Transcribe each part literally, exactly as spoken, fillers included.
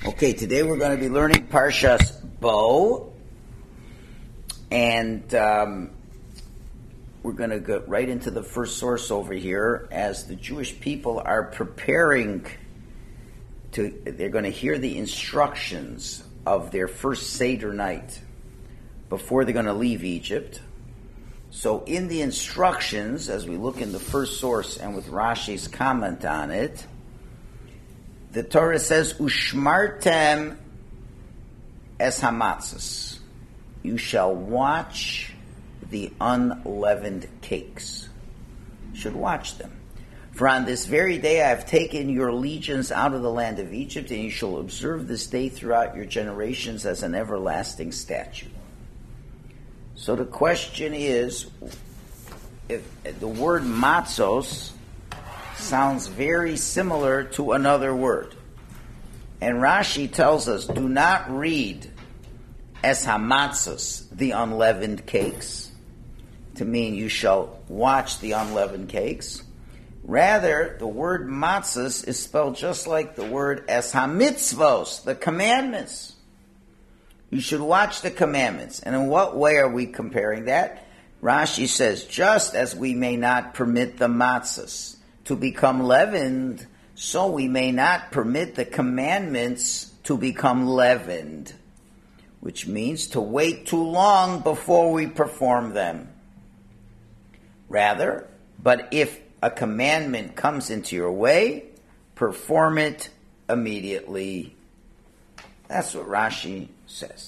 Okay, today we're going to be learning Parshas Bo, and um, we're going to go right into the first source over here as the Jewish people are preparing to, they're going to hear the instructions of their first Seder night before they're going to leave Egypt. So in the instructions, as we look in the first source and with Rashi's comment on it, the Torah says, Ushmartem es hamatzos. You shall watch the unleavened cakes. You should watch them. For on this very day I have taken your legions out of the land of Egypt, and you shall observe this day throughout your generations as an everlasting statute. So the question is, if the word matzos sounds very similar to another word. And Rashi tells us, do not read es hamatzos, the unleavened cakes, to mean you shall watch the unleavened cakes. Rather, the word matzos is spelled just like the word es hamitzvos, the commandments. You should watch the commandments. And in what way are we comparing that? Rashi says, just as we may not permit the matzos to become leavened, so we may not permit the commandments to become leavened, which means to wait too long before we perform them. Rather, but if a commandment comes into your way, perform it immediately. That's what Rashi says.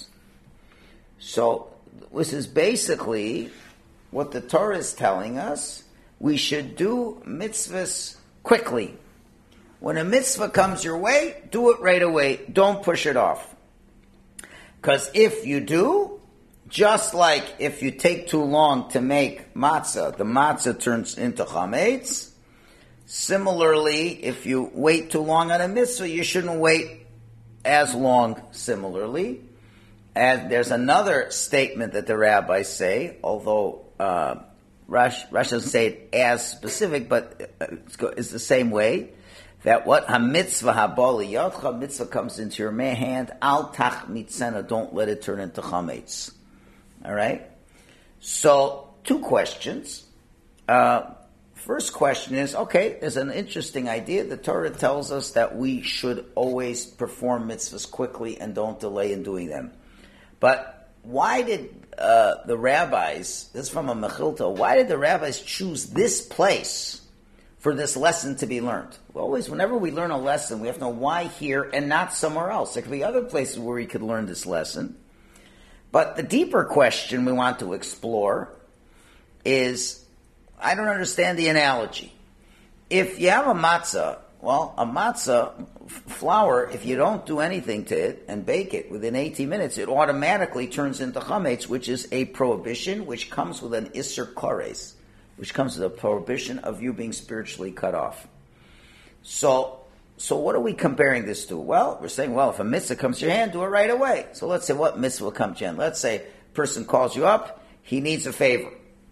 So this is basically what the Torah is telling us. We should do mitzvahs quickly. When a mitzvah comes your way, do it right away. Don't push it off. Because if you do, just like if you take too long to make matzah, the matzah turns into chametz. Similarly, if you wait too long on a mitzvah, you shouldn't wait as long similarly. And there's another statement that the rabbis say, although uh, Rash, Rash doesn't say it as specific, but it's, it's the same way, that what ha-mitzvah ha-bali yadcha, mitzvah comes into your hand, al tach mitzena, don't let it turn into chametz. All right? So, two questions. Uh, first question is, okay, there's an interesting idea. The Torah tells us that we should always perform mitzvahs quickly and don't delay in doing them. But why did uh, the rabbis, this is from a Mechilta, why did the rabbis choose this place for this lesson to be learned? Well, always, whenever we learn a lesson, we have to know why here and not somewhere else. There could be other places where we could learn this lesson. But the deeper question we want to explore is, I don't understand the analogy. If you have a matzah, well, a matzah flour, if you don't do anything to it and bake it within eighteen minutes, it automatically turns into chametz, which is a prohibition, which comes with an isser kores, which comes with a prohibition of you being spiritually cut off. So, so what are we comparing this to? Well, we're saying, well, if a mitzvah comes to your hand, do it right away. So let's say what mitzvah will come to your hand. Let's say a person calls you up, he needs a favor.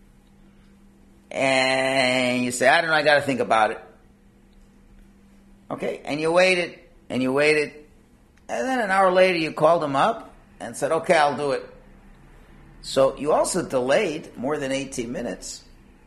And you say, I don't know, I got to think about it. Okay, and you waited, and you waited, and then an hour later you called him up and said, okay, I'll do it. So you also delayed more than eighteen minutes,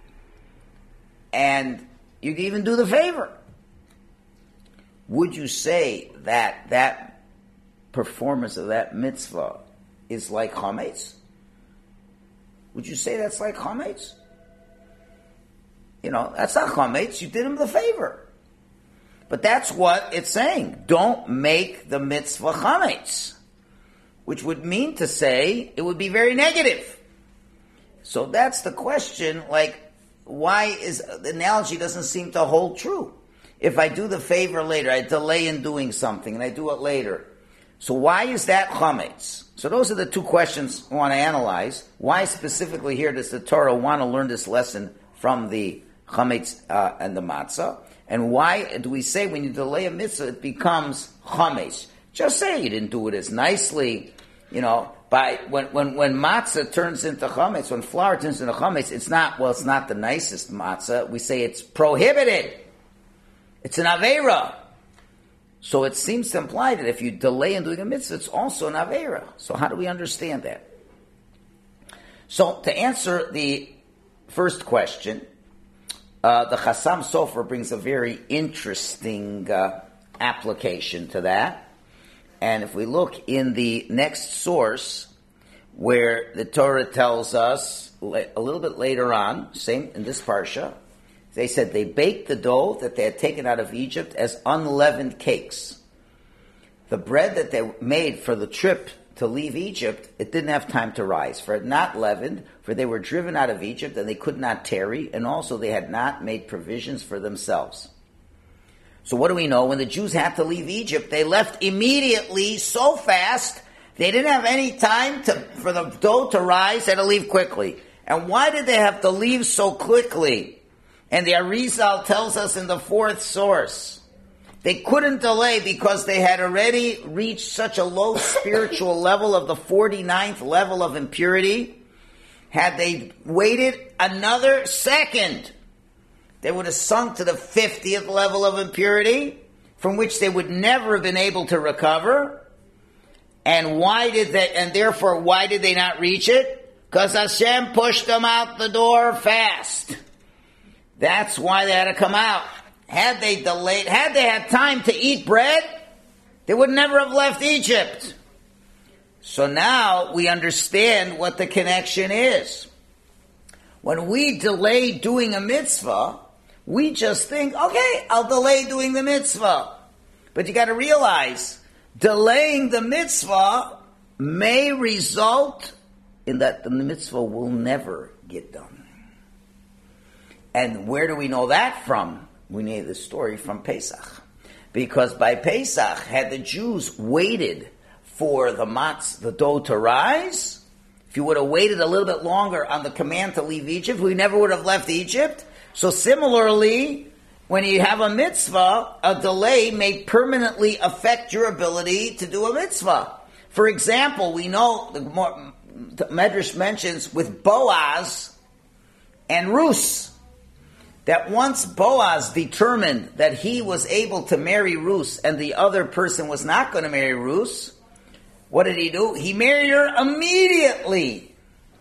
and you could even do the favor. Would you say that that performance of that mitzvah is like chametz? Would you say that's like chametz? You know, that's not chametz, you did him the favor. But that's what it's saying. Don't make the mitzvah chametz, which would mean to say it would be very negative. So that's the question, like, why is, the analogy doesn't seem to hold true. If I do the favor later, I delay in doing something, and I do it later. So why is that chametz? So those are the two questions we want to analyze. Why specifically here does the Torah want to learn this lesson from the chametz uh, and the matzah? And why do we say when you delay a mitzvah, it becomes chametz? Just say you didn't do it as nicely, you know, by, when, when, when matzah turns into chametz, when flour turns into chametz, it's not, well, it's not the nicest matzah. We say it's prohibited. It's an aveira. So it seems to imply that if you delay in doing a mitzvah, it's also an Aveira. So how do we understand that? So to answer the first question, uh, the Chassam Sofer brings a very interesting uh, application to that. And if we look in the next source, where the Torah tells us a little bit later on, same in this parsha, they said they baked the dough that they had taken out of Egypt as unleavened cakes. The bread that they made for the trip to leave Egypt, it didn't have time to rise, for it had not leavened, for they were driven out of Egypt and they could not tarry, and also they had not made provisions for themselves. So what do we know? When the Jews had to leave Egypt, they left immediately so fast, they didn't have any time to, for the dough to rise, they had to leave quickly. And why did they have to leave so quickly? And the Arizal tells us in the fourth source, they couldn't delay because they had already reached such a low spiritual level of the forty-ninth level of impurity. Had they waited another second, they would have sunk to the fiftieth level of impurity, from which they would never have been able to recover. And why did they, and therefore why did they not reach it? Because Hashem pushed them out the door fast. That's why they had to come out. Had they delayed, had they had time to eat bread, they would never have left Egypt. So now we understand what the connection is. When we delay doing a mitzvah, we just think, okay, I'll delay doing the mitzvah. But you got to realize, delaying the mitzvah may result in that the mitzvah will never get done. And where do we know that from? We know the story from Pesach. Because by Pesach, had the Jews waited for the matz, the dough to rise, if you would have waited a little bit longer on the command to leave Egypt, we never would have left Egypt. So similarly, when you have a mitzvah, a delay may permanently affect your ability to do a mitzvah. For example, we know, the, the Medrash mentions with Boaz and Rus, that once Boaz determined that he was able to marry Rus and the other person was not going to marry Rus, what did he do? He married her immediately.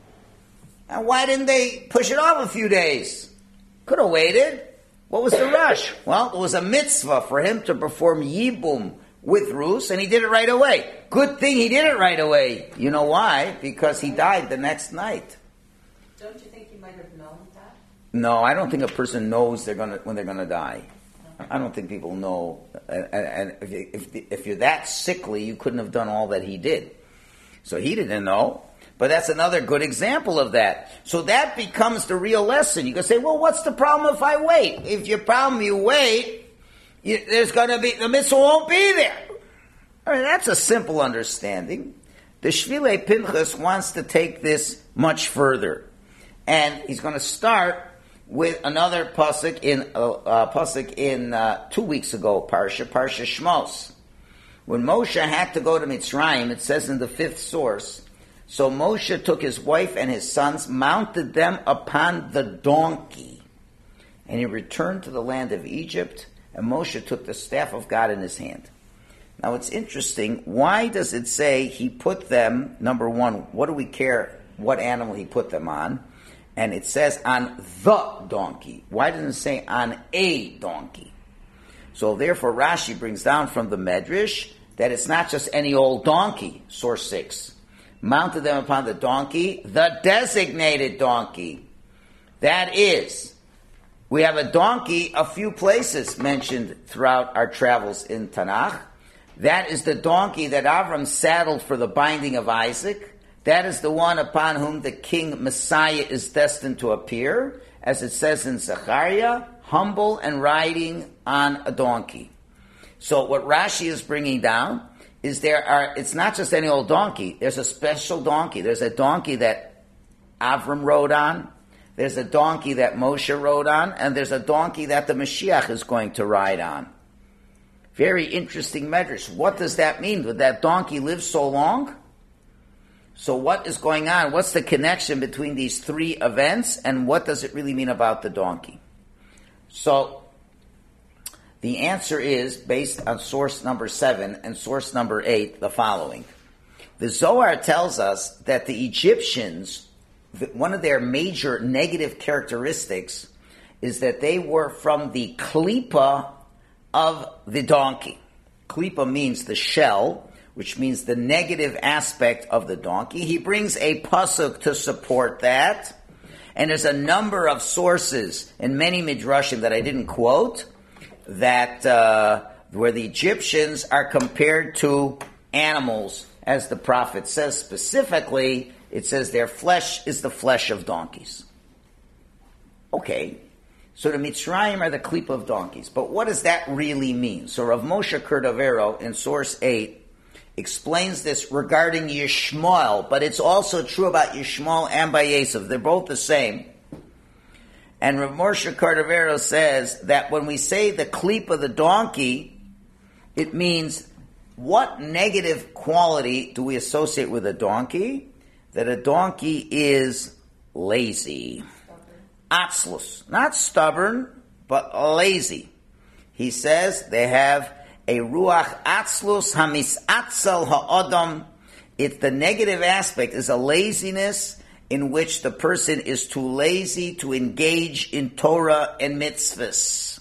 And why didn't they push it off a few days? Could have waited. What was the rush? Well, it was a mitzvah for him to perform Yibum with Rus, and he did it right away. Good thing he did it right away. You know why? Because he died the next night. Don't you think he might have known that? No, I don't think a person knows they're gonna when they're gonna die. I don't think people know. And, and if, you, if if you're that sickly, you couldn't have done all that he did. So he didn't know. But that's another good example of that. So that becomes the real lesson. You can say, well, what's the problem if I wait? If your problem you wait, you, there's going to be, the mitzvah won't be there. I mean, that's a simple understanding. The Shvilei Pinchas wants to take this much further. And he's going to start with another pasuk in, uh, uh, pasuk in uh, two weeks ago, Parsha, Parsha Shmos. When Moshe had to go to Mitzrayim, it says in the fifth source, so Moshe took his wife and his sons, mounted them upon the donkey, and he returned to the land of Egypt, and Moshe took the staff of God in his hand. Now it's interesting, why does it say he put them, number one, what do we care what animal he put them on? And it says on the donkey. Why doesn't it say on a donkey? So therefore Rashi brings down from the Medrash that it's not just any old donkey, source six. Mounted them upon the donkey, the designated donkey. That is, we have a donkey a few places mentioned throughout our travels in Tanakh. That is the donkey that Avram saddled for the binding of Isaac. That is the one upon whom the king Messiah is destined to appear, as it says in Zechariah, humble and riding on a donkey. So what Rashi is bringing down is there are, it's not just any old donkey. There's a special donkey. There's a donkey that Avram rode on. There's a donkey that Moshe rode on. And there's a donkey that the Mashiach is going to ride on. Very interesting medrash. What does that mean? Did that donkey live so long? So what is going on? What's the connection between these three events? And what does it really mean about the donkey? So The answer is, based on source number seven and source number eight, the following. The Zohar tells us that the Egyptians, one of their major negative characteristics is that they were from the klipa of the donkey. Klipa means the shell, which means the negative aspect of the donkey. He brings a pasuk to support that. And there's a number of sources in many midrashim that I didn't quote that uh, where the Egyptians are compared to animals, as the prophet says specifically. It says their flesh is the flesh of donkeys. Okay, so the Mitzrayim are the klipa of donkeys. But what does that really mean? So Rav Moshe Cordovero in source eight explains this regarding Yishmael, but it's also true about Yishmael and Bayesov. They're both the same. And Rav Moshe Cordovero says that when we say the klipa of the donkey, it means what negative quality do we associate with a donkey? That a donkey is lazy. Atzlus. Not stubborn, but lazy. He says they have a ruach atzlus hamisatzel ha'odam. It's the negative aspect is a laziness in which the person is too lazy to engage in Torah and mitzvahs.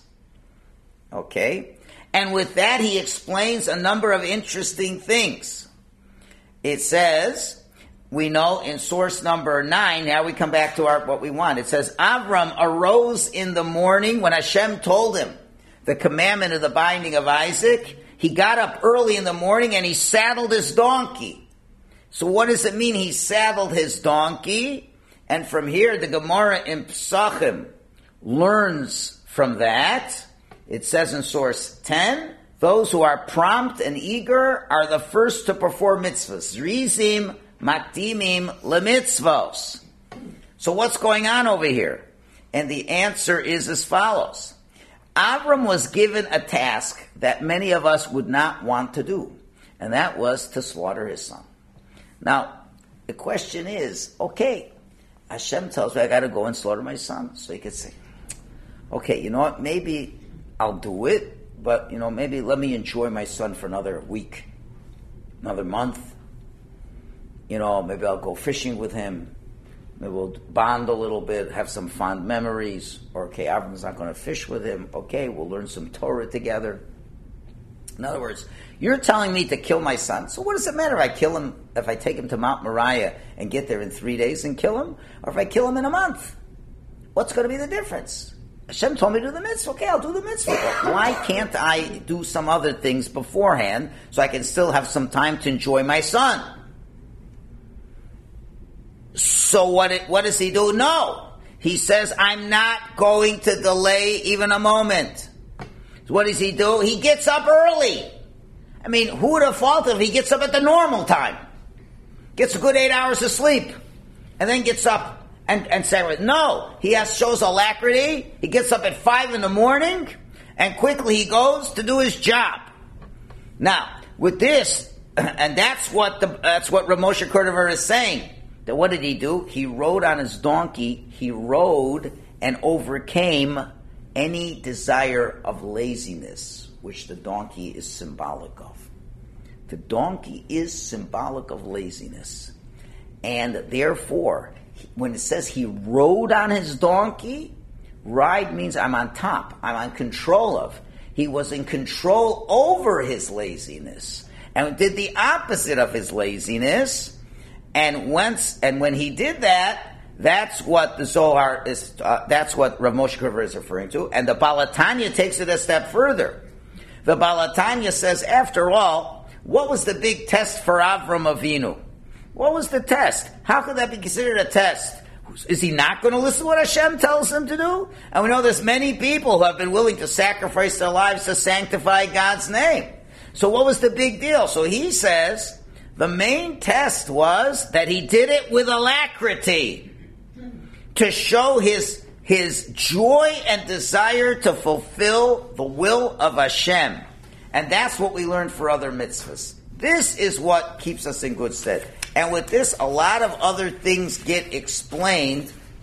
Okay? And with that he explains a number of interesting things. It says, we know in source number nine, now we come back to our what we want. It says, Avram arose in the morning when Hashem told him the commandment of the binding of Isaac. He got up early in the morning and he saddled his donkey. So what does it mean he saddled his donkey? And from here, the Gemara in Pesachim learns from that. It says in source ten, those who are prompt and eager are the first to perform mitzvahs. Rizim makdimim lemitzvos. So what's going on over here? And the answer is as follows. Avram was given a task that many of us would not want to do, and that was to slaughter his son. Now, the question is, okay, Hashem tells me I got to go and slaughter my son. So he could say, okay, you know what, maybe I'll do it, but, you know, maybe let me enjoy my son for another week, another month. You know, maybe I'll go fishing with him. Maybe we'll bond a little bit, have some fond memories. Or, okay, Avram's not going to fish with him. Okay, we'll learn some Torah together. In other words, you're telling me to kill my son. So what does it matter if I kill him, if I take him to Mount Moriah and get there in three days and kill him? Or if I kill him in a month? What's going to be the difference? Hashem told me to do the mitzvah. Okay, I'll do the mitzvah. But why can't I do some other things beforehand so I can still have some time to enjoy my son? So what it, what does he do? No. He says, I'm not going to delay even a moment. So what does he do? He gets up early. I mean, who would have thought if he gets up at the normal time? Gets a good eight hours of sleep. And then gets up and, and say, no. He has, shows alacrity. He gets up at five in the morning. And quickly he goes to do his job. Now, with this, and that's what the, that's what Rav Moshe Cordovero is saying. That what did he do? He rode on his donkey. He rode and overcame any desire of laziness, which the donkey is symbolic of. The donkey is symbolic of laziness. And therefore, when it says he rode on his donkey, ride means I'm on top, I'm on control of. He was in control over his laziness and did the opposite of his laziness. And once, and when he did that, that's what the Zohar is, uh, that's what Rav Moshe Cordovero is referring to. And the Baal HaTanya takes it a step further. The Baal HaTanya says, after all, what was the big test for Avram Avinu? What was the test? How could that be considered a test? Is he not going to listen to what Hashem tells him to do? And we know there's many people who have been willing to sacrifice their lives to sanctify God's name. So what was the big deal? So he says, the main test was that he did it with alacrity to show his, his joy and desire to fulfill the will of Hashem. And that's what we learn for other mitzvahs. This is what keeps us in good stead. And with this, a lot of other things get explained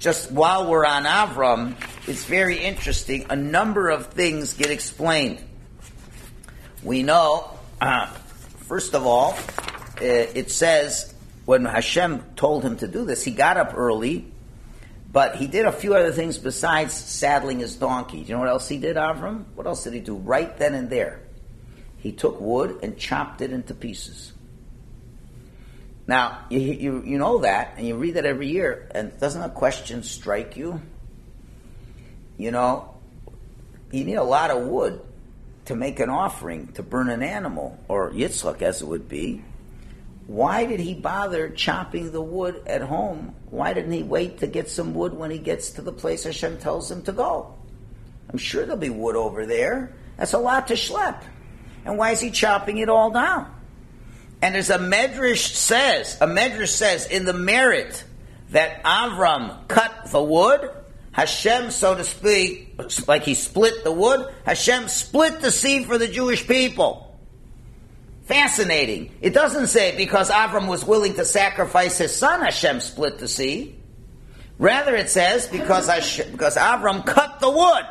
just while we're on Avram, it's very interesting. A number of things get explained. We know, uh, first of all, uh, it says when Hashem told him to do this, he got up early, but he did a few other things besides saddling his donkey. Do you know what else he did, Avram? What else did he do? Right then and there, he took wood and chopped it into pieces. Now, you, you you know that, and you read that every year, and doesn't a question strike you? You know, you need a lot of wood to make an offering, to burn an animal, or Yitzchak as it would be. Why did he bother chopping the wood at home? Why didn't he wait to get some wood when he gets to the place Hashem tells him to go? I'm sure there'll be wood over there. That's a lot to schlep. And why is he chopping it all down? And as a medrash says, a medrash says in the merit that Avram cut the wood, Hashem, so to speak, like he split the wood, Hashem split the sea for the Jewish people. Fascinating. It doesn't say because Avram was willing to sacrifice his son, Hashem split the sea. Rather it says because Hashem, because Avram cut the wood.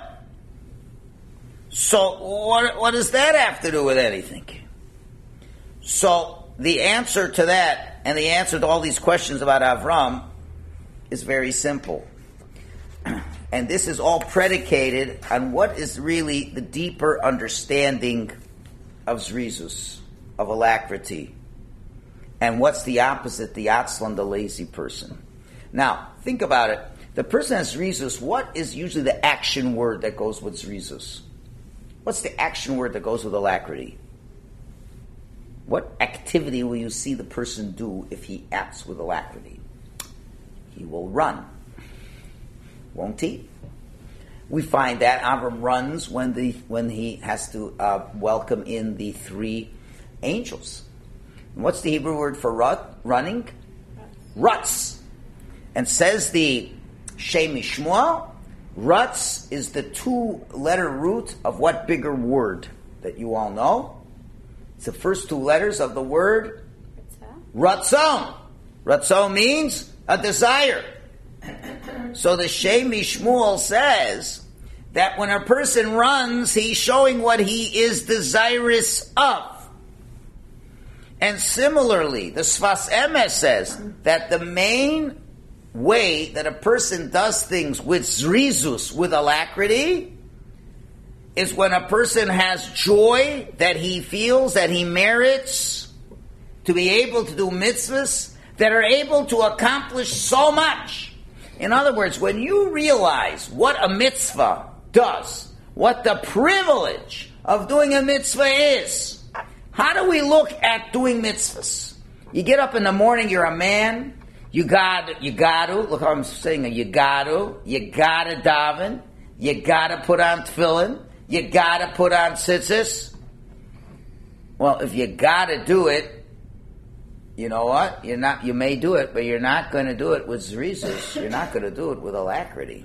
So what, what does that have to do with anything? So the answer to that, and the answer to all these questions about Avram, is very simple. And this is all predicated on what is really the deeper understanding of Zrizus, of alacrity. And what's the opposite, the Atzlan, the lazy person. Now, think about it. The person has Zrizus, what is usually the action word that goes with Zrizus? What's the action word that goes with alacrity? What activity will you see the person do if he acts with alacrity? He will run. Won't he? We find that Avram runs when the when he has to uh, welcome in the three angels. And what's the Hebrew word for rut, running? Ruts. And says the Shem Mishmuel, ruts is the two-letter root of what bigger word that you all know? It's the first two letters of the word Ratzon. Ratzon means a desire. So the Shem Mishmuel says that when a person runs, he's showing what he is desirous of. And similarly, the Sfas Emes says that the main way that a person does things with zrizus, with alacrity, is when a person has joy that he feels that he merits to be able to do mitzvahs that are able to accomplish so much. In other words, when you realize what a mitzvah does, what the privilege of doing a mitzvah is, how do we look at doing mitzvahs? You get up in the morning, you're a man, you got, you got to, look how I'm saying it, you got to, you got to daven, you got to put on tefillin, you got to put on tzitzis. Well, if you got to do it, you know what? You're not. You may do it, but you're not going to do it with zrizus. You're not going to do it with alacrity.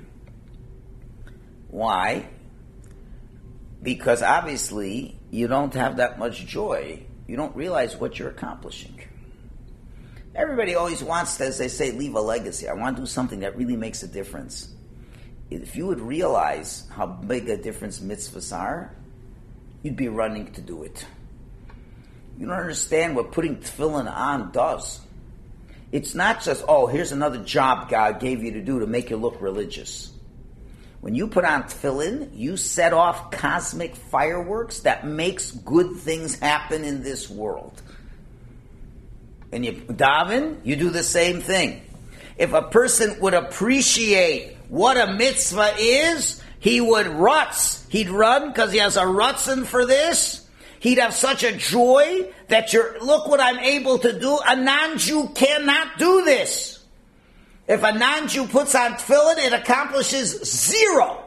Why? Because obviously you don't have that much joy. You don't realize what you're accomplishing. Everybody always wants to, as they say, leave a legacy. I want to do something that really makes a difference. If you would realize how big a difference mitzvahs are, you'd be running to do it. You don't understand what putting tefillin on does. It's not just, oh, here's another job God gave you to do to make you look religious. When you put on tefillin, you set off cosmic fireworks that makes good things happen in this world. And you daven, you do the same thing. If a person would appreciate what a mitzvah is, he would rutz. He'd run because he has a rutzin for this. He'd have such a joy that you're, look what I'm able to do. A non-Jew cannot do this. If a non-Jew puts on tefillin, it accomplishes zero.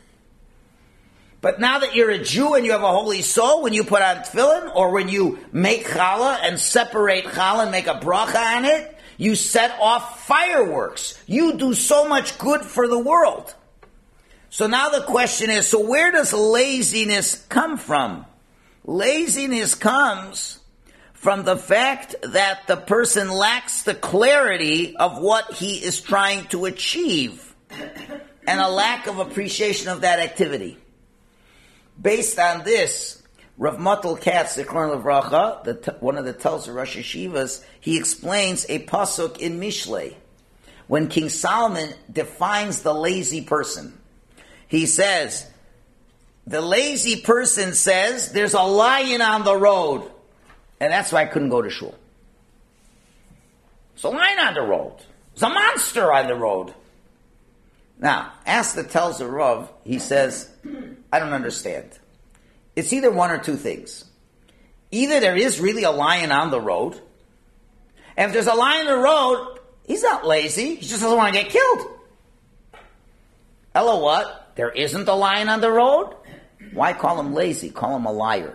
But now that you're a Jew and you have a holy soul, when you put on tefillin, or when you make challah and separate challah and make a bracha on it, you set off fireworks. You do so much good for the world. So now the question is, so where does laziness come from? Laziness comes from the fact that the person lacks the clarity of what he is trying to achieve. and a lack of appreciation of that activity. Based on this, Rav Matal Katz, the Zichron Livracha, the t- one of the tells of Rosh Yeshivas, he explains a pasuk in Mishlei. When King Solomon defines the lazy person, he says, the lazy person says, there's a lion on the road, and that's why I couldn't go to shul. There's a lion on the road. There's a monster on the road. Now, ask the tells of Rav, he says, I don't understand. It's either one or two things. Either there is really a lion on the road, and if there's a lion on the road, he's not lazy, he just doesn't want to get killed. Ella what? There isn't a lion on the road? Why call him lazy? Call him a liar.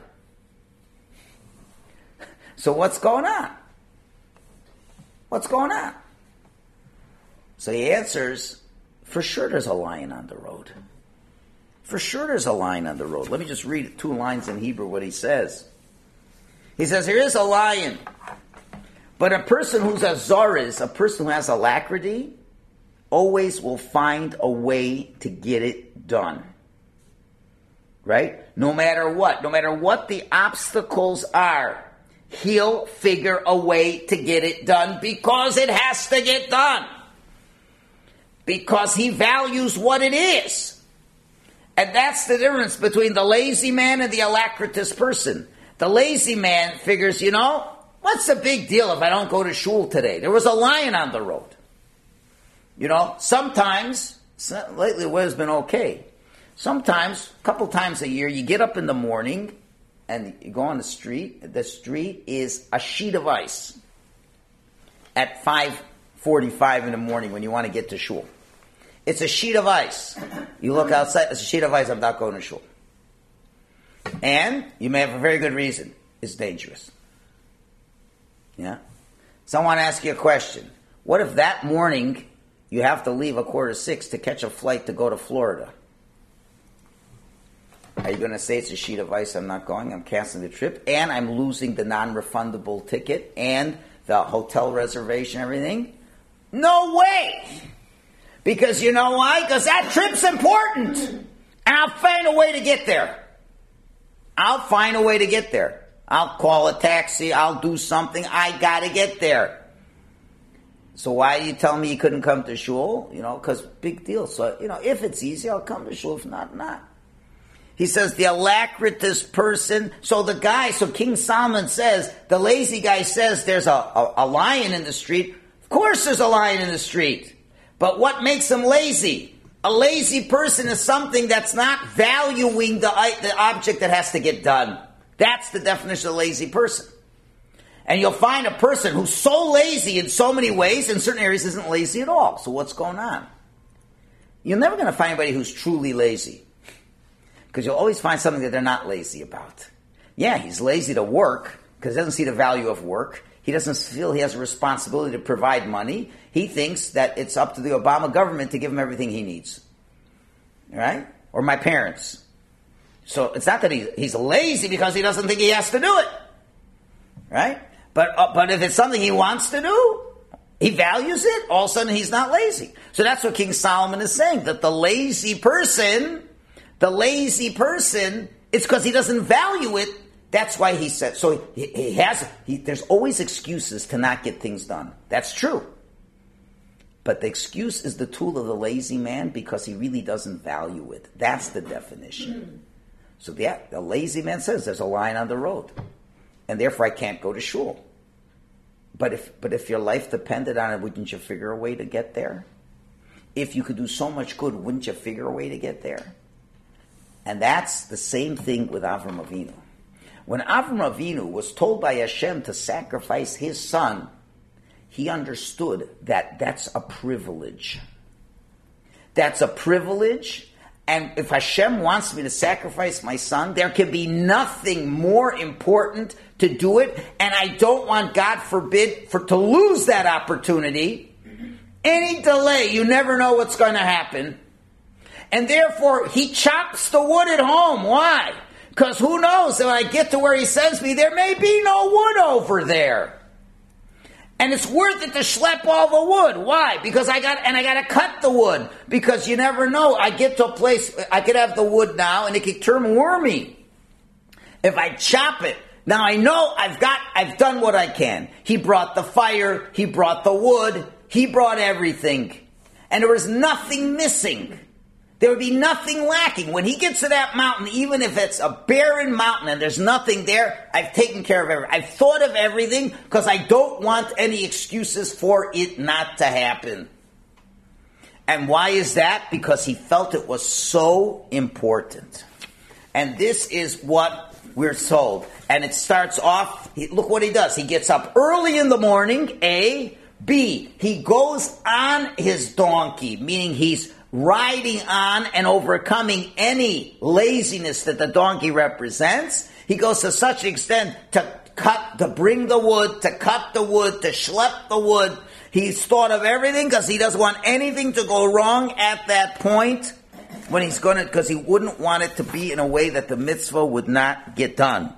So what's going on? What's going on? So he answers, for sure there's a lion on the road. For sure there's a lion on the road. Let me just read two lines in Hebrew what he says. He says, there is a lion, but a person who's a zariz, a person who has alacrity, always will find a way to get it done. Right? No matter what, no matter what the obstacles are, he'll figure a way to get it done because it has to get done. Because he values what it is. And that's the difference between the lazy man and the alacritous person. The lazy man figures, you know, what's the big deal if I don't go to shul today? There was a lion on the road. You know, sometimes, lately the weather's been okay. Sometimes, a couple times a year, you get up in the morning and you go on the street. The street is a sheet of ice at five forty-five in the morning when you want to get to shul. It's a sheet of ice. You look outside, it's a sheet of ice, I'm not going to shul. And you may have a very good reason. It's dangerous. Yeah? So I want to ask you a question. What if that morning you have to leave a quarter to six to catch a flight to go to Florida? Are you going to say it's a sheet of ice, I'm not going, I'm canceling the trip, and I'm losing the non-refundable ticket and the hotel reservation, everything? No way! Because you know why? Because that trip's important. And I'll find a way to get there. I'll find a way to get there. I'll call a taxi. I'll do something. I got to get there. So why are you telling me you couldn't come to shul? You know, because big deal. So, you know, if it's easy, I'll come to shul. If not, not. He says the alacritous person. So the guy, so King Solomon says, the lazy guy says there's a, a, a lion in the street. Of course there's a lion in the street. But what makes him lazy? A lazy person is something that's not valuing the, the object that has to get done. That's the definition of a lazy person. And you'll find a person who's so lazy in so many ways, in certain areas isn't lazy at all. So what's going on? You're never going to find anybody who's truly lazy. Because you'll always find something that they're not lazy about. Yeah, he's lazy to work, because he doesn't see the value of work. He doesn't feel he has a responsibility to provide money. He thinks that it's up to the Obama government to give him everything he needs. Right? Or my parents. So it's not that he, he's lazy because he doesn't think he has to do it. Right? But uh, but if it's something he wants to do, he values it, all of a sudden he's not lazy. So that's what King Solomon is saying, that the lazy person, the lazy person, it's because he doesn't value it. That's why he said, so he, he has, he, there's always excuses to not get things done. That's true. But the excuse is the tool of the lazy man because he really doesn't value it. That's the definition. So yeah, the lazy man says there's a lion on the road. And therefore I can't go to shul. But if but if your life depended on it, wouldn't you figure a way to get there? If you could do so much good, wouldn't you figure a way to get there? And that's the same thing with Avram Avinu. When Avram Avinu was told by Hashem to sacrifice his son, he understood that that's a privilege. That's a privilege, and if Hashem wants me to sacrifice my son, there can be nothing more important to do it, and I don't want, God forbid, for to lose that opportunity. Any delay, you never know what's going to happen. And therefore, he chops the wood at home. Why? Because who knows, when I get to where he sends me, there may be no wood over there. And it's worth it to schlep all the wood. Why? Because I got, and I got to cut the wood. Because you never know. I get to a place, I could have the wood now and it could turn wormy. If I chop it, now I know I've got, I've done what I can. He brought the fire, he brought the wood, he brought everything. And there was nothing missing. There would be nothing lacking. When he gets to that mountain, even if it's a barren mountain and there's nothing there, I've taken care of everything. I've thought of everything because I don't want any excuses for it not to happen. And why is that? Because he felt it was so important. And this is what we're told. And it starts off, he, look what he does. He gets up early in the morning, A. B. He goes on his donkey, meaning he's riding on and overcoming any laziness that the donkey represents. He goes to such an extent to cut, to bring the wood, to cut the wood, to schlep the wood. He's thought of everything because he doesn't want anything to go wrong at that point when he's going to, because he wouldn't want it to be in a way that the mitzvah would not get done.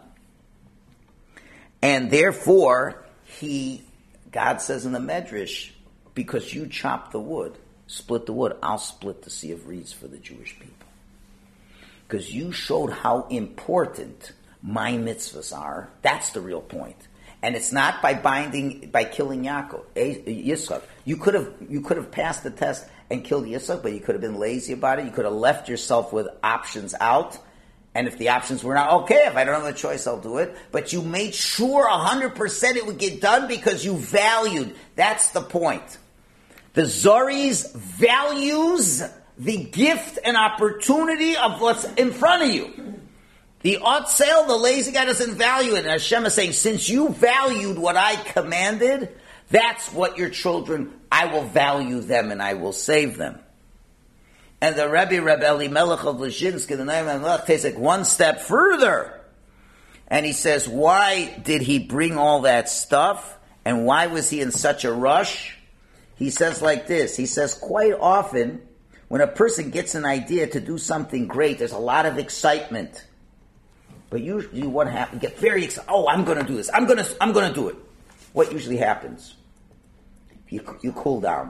And therefore, he, God says in the Medrash, because you chopped the wood, split the wood, I'll split the sea of reeds for the Jewish people. Because you showed how important my mitzvahs are. That's the real point. And it's not by binding, by killing Yaakov, Yitzchak. You could have, you could have passed the test and killed Yitzchak, but you could have been lazy about it. You could have left yourself with options out. And if the options were not, okay, if I don't have a choice, I'll do it. But you made sure one hundred percent it would get done because you valued. That's the point. The Zoris values the gift and opportunity of what's in front of you. The Otzel, the lazy guy, doesn't value it. And Hashem is saying, since you valued what I commanded, that's what your children, I will value them and I will save them. And the Rebbe, Rebbe Elimelech of Lezhinsky, the name of Melech, takes it one step further. And he says, why did he bring all that stuff? And why was he in such a rush? He says like this, he says quite often, when a person gets an idea to do something great, there's a lot of excitement. But usually what happens, you get very excited, oh, I'm going to do this, I'm going to I'm going to do it. What usually happens? You, you cool down.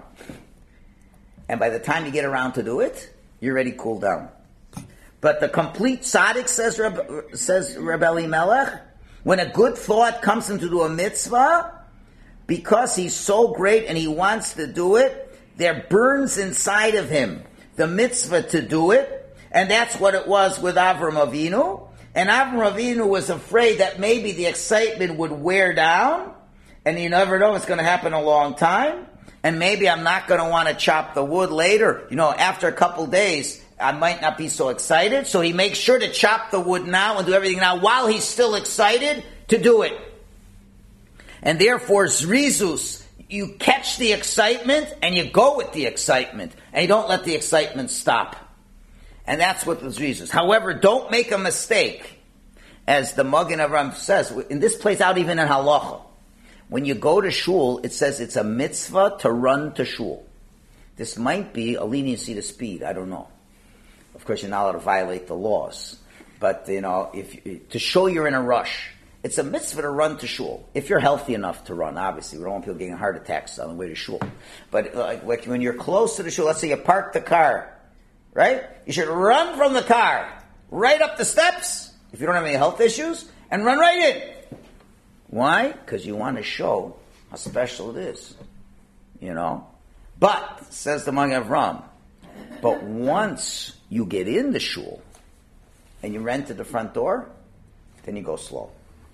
And by the time you get around to do it, you're already cooled down. But the complete tzaddik, says Reb, says Rebbe Elimelech, when a good thought comes him to do a mitzvah, because he's so great and he wants to do it, there burns inside of him the mitzvah to do it. And that's what it was with Avram Avinu. And Avram Avinu was afraid that maybe the excitement would wear down. And you never know, it's going to happen a long time. And maybe I'm not going to want to chop the wood later. You know, after a couple days, I might not be so excited. So he makes sure to chop the wood now and do everything now while he's still excited to do it. And therefore, Zrizus, you catch the excitement and you go with the excitement. And you don't let the excitement stop. And that's what the Zrizus. However, don't make a mistake. As the Magen Avraham says, and this plays out even in Halacha. When you go to shul, it says it's a mitzvah to run to shul. This might be a leniency to speed. I don't know. Of course, you're not allowed to violate the laws. But, you know, if to show you're in a rush, it's a mitzvah to run to shul. If you're healthy enough to run, obviously. We don't want people getting heart attacks on the way to shul. But like, like when you're close to the shul, let's say you park the car, right? You should run from the car, right up the steps, if you don't have any health issues, and run right in. Why? Because you want to show how special it is. You know? But, says the Magen Avraham, but once you get in the shul and you run to the front door, then you go slow.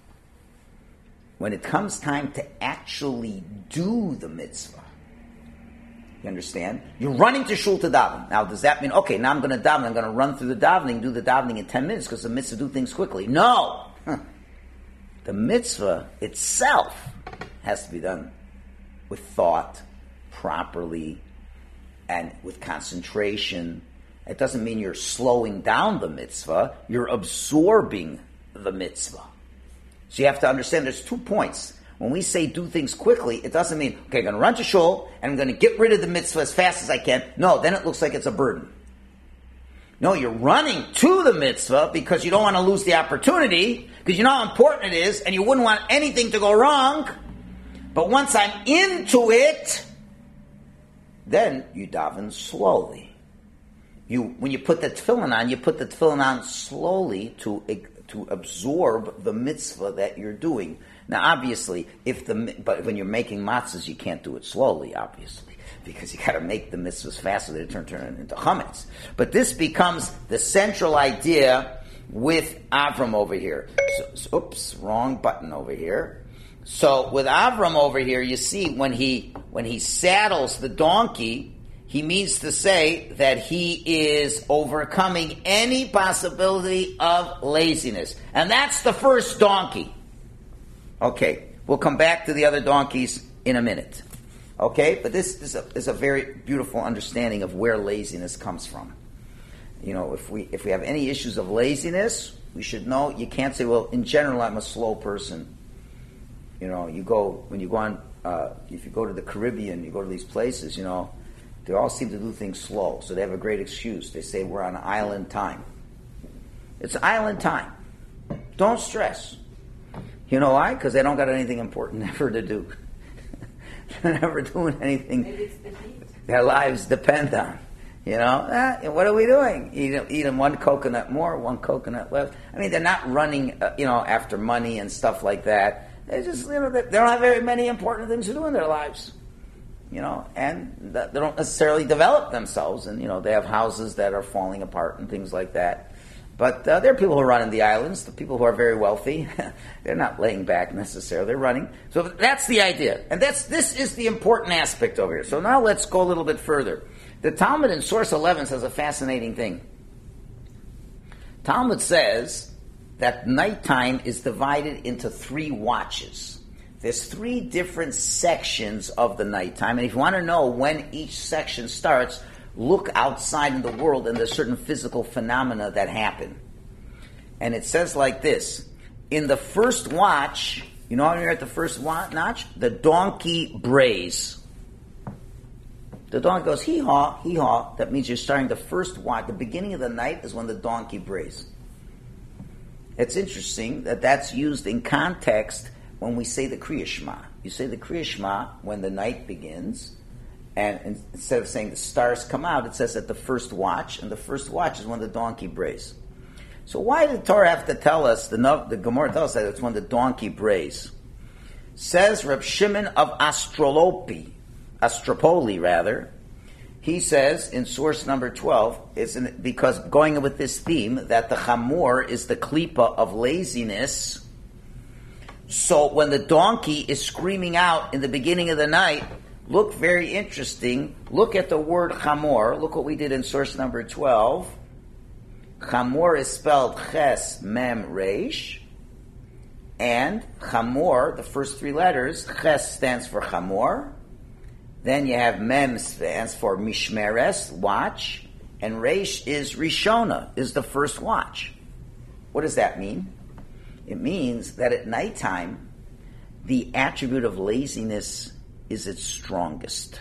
When it comes time to actually do the mitzvah, you understand? You're running to shul to daven. Now, does that mean, okay, now I'm going to daven, I'm going to run through the davening, do the davening in ten minutes because the mitzvah do things quickly. No! Huh. The mitzvah itself has to be done with thought, properly, and with concentration. It doesn't mean you're slowing down the mitzvah, you're absorbing the mitzvah. So you have to understand there's two points. When we say do things quickly, it doesn't mean, okay, I'm going to run to shul, and I'm going to get rid of the mitzvah as fast as I can. No, then it looks like it's a burden. No, you're running to the mitzvah because you don't want to lose the opportunity, because you know how important it is, and you wouldn't want anything to go wrong. But once I'm into it, then you daven slowly. You, when you put the tefillin on, you put the tefillin on slowly to to absorb the mitzvah that you're doing. Now, obviously, if the but when you're making matzahs, you can't do it slowly, obviously, because you got to make the mitzvahs faster to turn turn it into chametz. But this becomes the central idea with Avram over here. So, so, oops, wrong button over here. So with Avram over here, you see when he when he saddles the donkey, he means to say that he is overcoming any possibility of laziness. And that's the first donkey. Okay, we'll come back to the other donkeys in a minute. Okay, but this is a, is a very beautiful understanding of where laziness comes from. You know, if we if we have any issues of laziness, we should know you can't say, well, in general, I'm a slow person. You know, you go, when you go on, uh, if you go to the Caribbean, you go to these places, you know, they all seem to do things slow, so they have a great excuse. They say we're on island time. It's island time. Don't stress. You know why? Because they don't got anything important ever to do. They're never doing anything Maybe it's the heat. Their lives depend on. You know, eh, what are we doing? Eating, eating one coconut more, one coconut left. I mean, they're not running, uh, you know, after money and stuff like that. They just, you know, they, they don't have very many important things to do in their lives. You know, and they don't necessarily develop themselves, and you know, they have houses that are falling apart and things like that. But uh, there are people who run in the islands, the people who are very wealthy. They're not laying back necessarily; they're running. So that's the idea, and that's this is the important aspect over here. So now let's go a little bit further. The Talmud in source eleven says a fascinating thing. Talmud says that nighttime is divided into three watches. There's three different sections of the nighttime, and if you want to know when each section starts, look outside in the world, and there's certain physical phenomena that happen. And it says like this: in the first watch, you know when you're at the first watch, the donkey brays. The donkey goes hee-haw, hee-haw. That means you're starting the first watch. The beginning of the night is when the donkey brays. It's interesting that that's used in context when we say the Kriya Shema. You say the Kriya Shema when the night begins, and instead of saying the stars come out, it says at the first watch, and the first watch is when the donkey brays. So why did the Torah have to tell us, the, the Gemara tells us that it's when the donkey brays? Says Reb Shimon of Astrolopi, Astropoli rather, he says in source number twelve, it's in, because going with this theme that the chamor is the klipa of laziness. So when the donkey is screaming out in the beginning of the night, look very interesting. Look at the word chamor. Look what we did in source number twelve. Chamor is spelled ches mem reish, and chamor, the first three letters, ches stands for chamor. Then you have mem stands for mishmeres, watch, and reish is rishona, is the first watch. What does that mean? It means that at nighttime, the attribute of laziness is its strongest.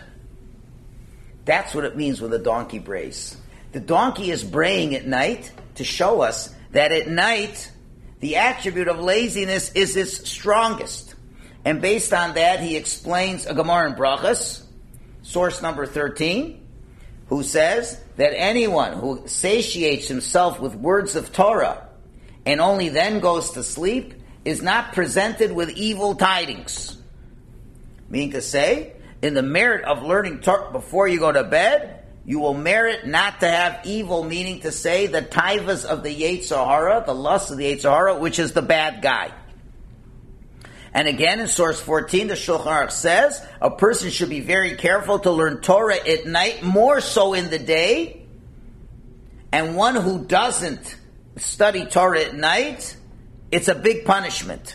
That's what it means when the donkey brays. The donkey is braying at night to show us that at night, the attribute of laziness is its strongest. And based on that, he explains a Gemara in Brachas, source number thirteen, who says that anyone who satiates himself with words of Torah and only then goes to sleep is not presented with evil tidings. Meaning to say, in the merit of learning Torah before you go to bed, you will merit not to have evil, meaning to say the taivas of the Yetzer Hara, the lust of the Yetzer Hara, which is the bad guy. And again, in source fourteen, the Shulchan Aruch says, a person should be very careful to learn Torah at night, more so in the day. And one who doesn't study Torah at night, it's a big punishment.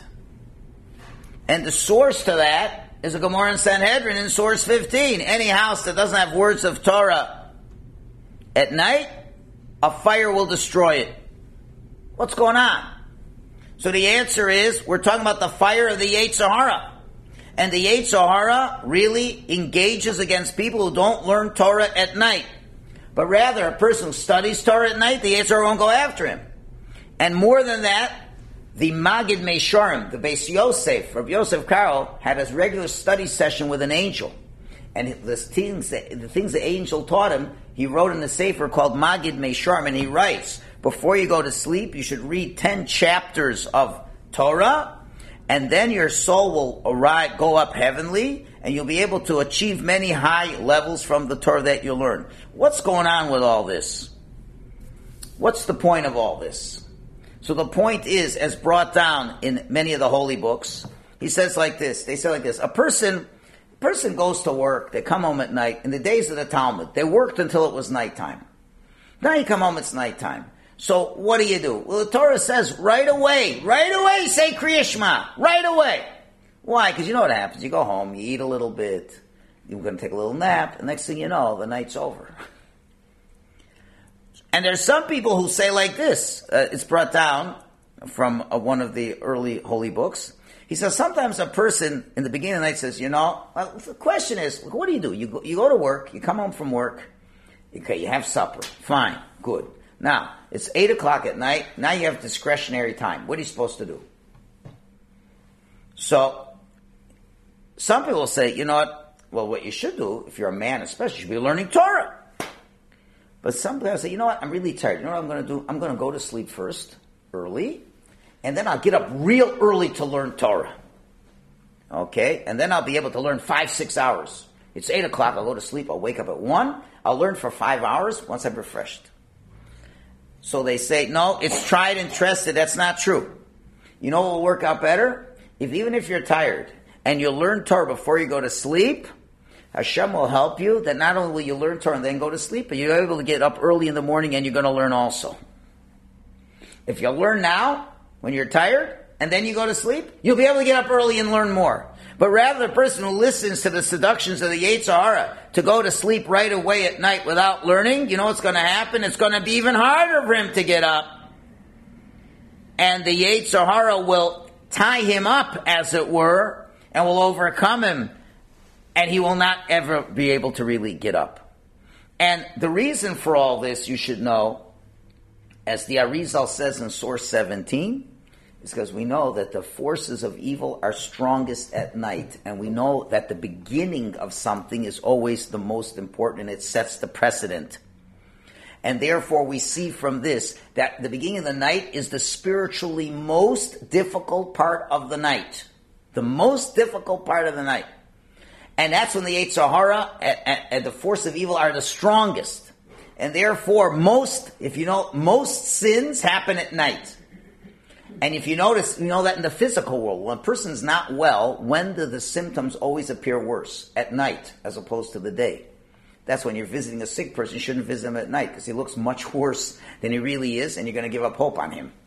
And the source to that is a Gemara in Sanhedrin in source fifteen. Any house that doesn't have words of Torah at night, a fire will destroy it. What's going on? So the answer is, we're talking about the fire of the Yetzer Hara. And the Yetzer Hara really engages against people who don't learn Torah at night. But rather, a person who studies Torah at night, the Yetzer Hara won't go after him. And more than that, The Magid Meisharim, the Beis Yosef, Rabbi Yosef Karo, had his regular study session with an angel. And the things, that, the things the angel taught him, he wrote in the Sefer called Magid Meisharim, and he writes, before you go to sleep, you should read ten chapters of Torah, and then your soul will arrive, go up heavenly, and you'll be able to achieve many high levels from the Torah that you learn. What's going on with all this? What's the point of all this? So the point is, as brought down in many of the holy books, he says like this, they say like this, a person, person goes to work, they come home at night, in the days of the Talmud, they worked until it was nighttime. Now you come home, it's nighttime. So what do you do? Well, the Torah says right away, right away, say Kriya Shema, right away. Why? Because you know what happens. You go home, you eat a little bit, you're going to take a little nap, and next thing you know, the night's over. And there's some people who say like this. Uh, it's brought down from uh, one of the early holy books. He says sometimes a person in the beginning of the night says, you know, well, the question is, what do you do? You go, you go to work, you come home from work, okay, you have supper, fine, good. Now, it's eight o'clock at night, now you have discretionary time. What are you supposed to do? So, some people say, you know what, well, what you should do, if you're a man especially, you should be learning Torah. But some people say, you know what, I'm really tired. You know what I'm going to do? I'm going to go to sleep first, early, and then I'll get up real early to learn Torah. Okay? And then I'll be able to learn five, six hours. It's eight o'clock, I'll go to sleep, I'll wake up at one, I'll learn for five hours once I'm refreshed. So they say, no, it's tried and tested, that's not true. You know what will work out better? If even if you're tired, and you learn Torah before you go to sleep, Hashem will help you, that not only will you learn Torah and then go to sleep, but you're able to get up early in the morning and you're going to learn also. If you learn now, when you're tired, and then you go to sleep, you'll be able to get up early and learn more. But rather the person who listens to the seductions of the Yetzer Hara to go to sleep right away at night without learning, you know what's going to happen? It's going to be even harder for him to get up. And the Yetzer Hara will tie him up, as it were, and will overcome him. And he will not ever be able to really get up. And the reason for all this, you should know, as the Arizal says in source seventeen, is because we know that the forces of evil are strongest at night. And we know that the beginning of something is always the most important, and it sets the precedent. And therefore we see from this that the beginning of the night is the spiritually most difficult part of the night. The most difficult part of the night. And that's when the Yetzer Hara and, and the force of evil are the strongest. And therefore, most, if you know, most sins happen at night. And if you notice, you know that in the physical world, when a person's not well, when do the symptoms always appear worse? At night, as opposed to the day. That's when you're visiting a sick person, you shouldn't visit him at night, because he looks much worse than he really is, and you're going to give up hope on him.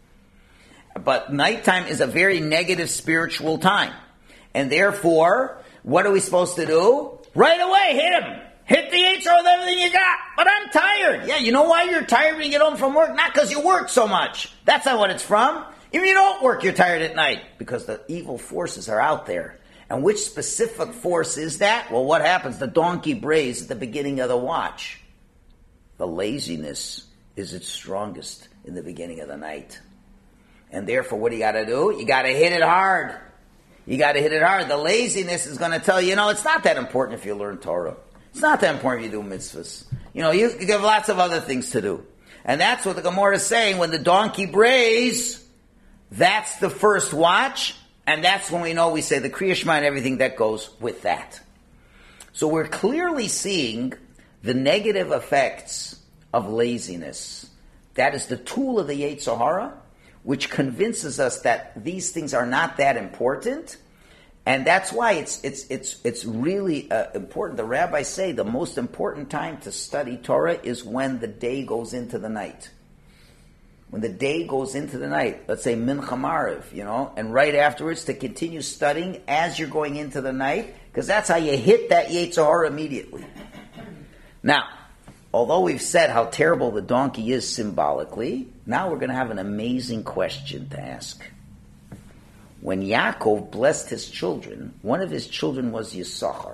But nighttime is a very negative spiritual time. And therefore, what are we supposed to do? Right away, hit him. Hit the Yetzer with everything you got. But I'm tired. Yeah, you know why you're tired when you get home from work? Not because you work so much. That's not what it's from. Even if you don't work, you're tired at night. Because the evil forces are out there. And which specific force is that? Well, what happens? The donkey brays at the beginning of the watch. The laziness is its strongest in the beginning of the night. And therefore, what do you got to do? You got to hit it hard. You got to hit it hard. The laziness is going to tell you, you know, it's not that important if you learn Torah. It's not that important if you do mitzvahs. You know, you, you have lots of other things to do. And that's what the Gemara is saying. When the donkey brays, that's the first watch. And that's when we know we say the Kriya Shema and everything that goes with that. So we're clearly seeing the negative effects of laziness. That is the tool of the Yetzer Hara, which convinces us that these things are not that important, and that's why it's it's it's it's really uh, important. The rabbis say the most important time to study Torah is when the day goes into the night. When the day goes into the night, let's say Mincha Mariv, you know, and right afterwards to continue studying as you're going into the night, because that's how you hit that Yetzer Hara immediately. Now, although we've said how terrible the donkey is symbolically, now we're going to have an amazing question to ask. When Yaakov blessed his children, one of his children was Yisachar.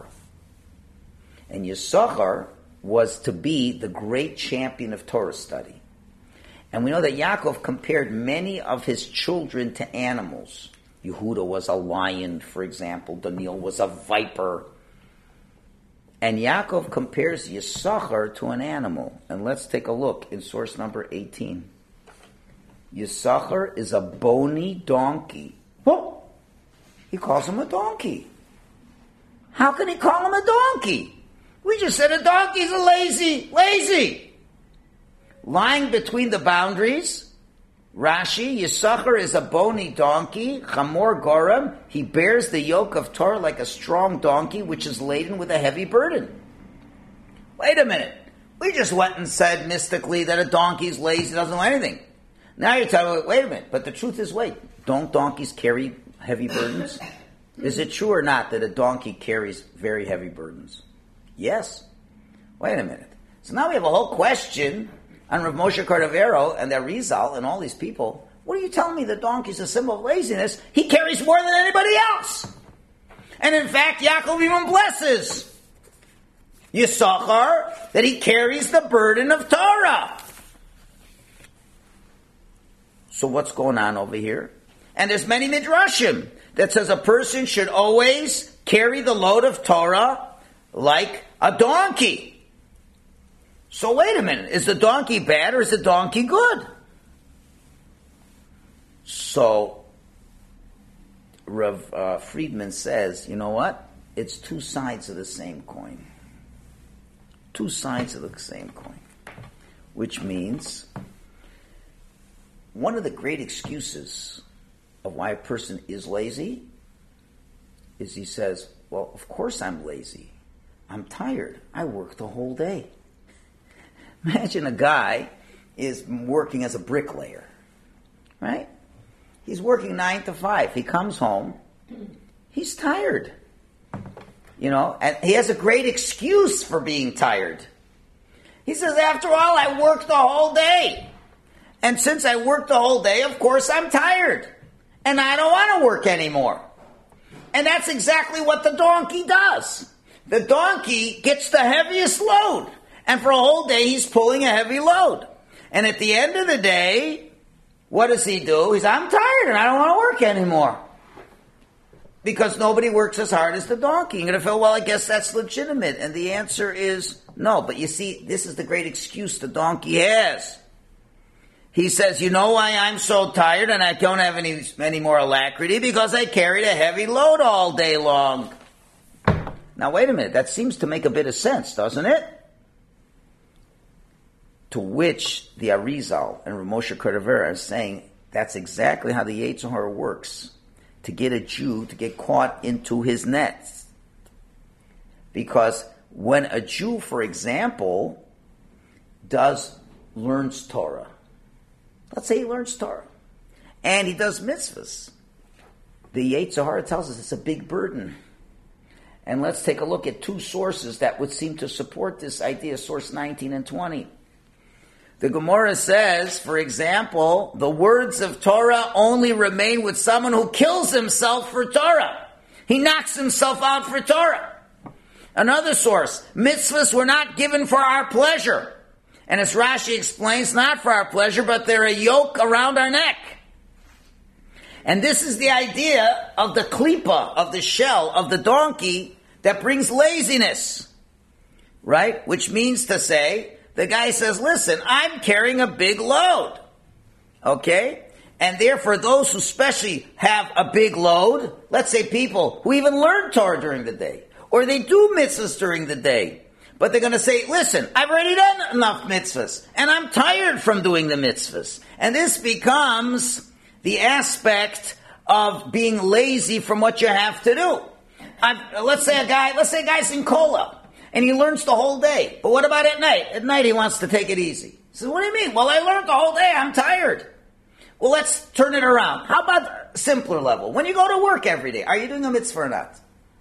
And Yisachar was to be the great champion of Torah study. And we know that Yaakov compared many of his children to animals. Yehuda was a lion, for example. Daniel was a viper. And Yaakov compares Yisachar to an animal. And let's take a look in source number eighteen. Yisachar is a bony donkey. Whoa! He calls him a donkey. How can he call him a donkey? We just said a donkey's a lazy, lazy. Lying between the boundaries, Rashi, Yisachar is a bony donkey, Chamor Gorem, he bears the yoke of Torah like a strong donkey which is laden with a heavy burden. Wait a minute. We just went and said mystically that a donkey's lazy, doesn't do anything. Now you're telling me, wait a minute, but the truth is, wait, don't donkeys carry heavy burdens? Is it true or not that a donkey carries very heavy burdens? Yes. Wait a minute. So now we have a whole question on Rav Moshe Cordovero and the Arizal and all these people. What are you telling me? The donkey's a symbol of laziness. He carries more than anybody else. And in fact, Yaakov even blesses Yisachar that he carries the burden of Torah. So what's going on over here? And there's many midrashim that says a person should always carry the load of Torah like a donkey. So wait a minute, is the donkey bad or is the donkey good? So Rav uh, Friedman says, you know what? It's two sides of the same coin. Two sides of the same coin. Which means one of the great excuses of why a person is lazy is he says, well, of course I'm lazy. I'm tired. I work the whole day. Imagine a guy is working as a bricklayer, right? He's working nine to five. He comes home. He's tired. You know, and he has a great excuse for being tired. He says, after all, I worked the whole day. And since I worked the whole day, of course I'm tired. And I don't want to work anymore. And that's exactly what the donkey does. The donkey gets the heaviest load. And for a whole day, he's pulling a heavy load. And at the end of the day, what does he do? He's, I'm tired and I don't want to work anymore. Because nobody works as hard as the donkey. You're going to feel, well, I guess that's legitimate. And the answer is no. But you see, this is the great excuse the donkey has. He says, you know why I'm so tired and I don't have any, any more alacrity? Because I carried a heavy load all day long. Now, wait a minute. That seems to make a bit of sense, doesn't it? To which the Arizal and Rav Moshe Cordovero are saying that's exactly how the Yetzer Hara works. To get a Jew to get caught into his nets. Because when a Jew, for example, does, learns Torah, let's say he learns Torah, and he does mitzvahs, the Yetzer Hara tells us it's a big burden. And let's take a look at two sources that would seem to support this idea, source nineteen and twenty. The Gemara says, for example, the words of Torah only remain with someone who kills himself for Torah. He knocks himself out for Torah. Another source, mitzvahs were not given for our pleasure. And as Rashi explains, not for our pleasure, but they're a yoke around our neck. And this is the idea of the klipa, of the shell, of the donkey that brings laziness. Right? Which means to say, the guy says, listen, I'm carrying a big load. Okay? And therefore, those who especially have a big load, let's say people who even learn Torah during the day, or they do mitzvahs during the day, but they're going to say, listen, I've already done enough mitzvahs, and I'm tired from doing the mitzvahs. And this becomes the aspect of being lazy from what you have to do. I've, let's say a guy, let's say a guy's in Kola, and he learns the whole day. But what about at night? At night he wants to take it easy. He says, what do you mean? Well, I learned the whole day. I'm tired. Well, let's turn it around. How about a simpler level? When you go to work every day, are you doing a mitzvah or not?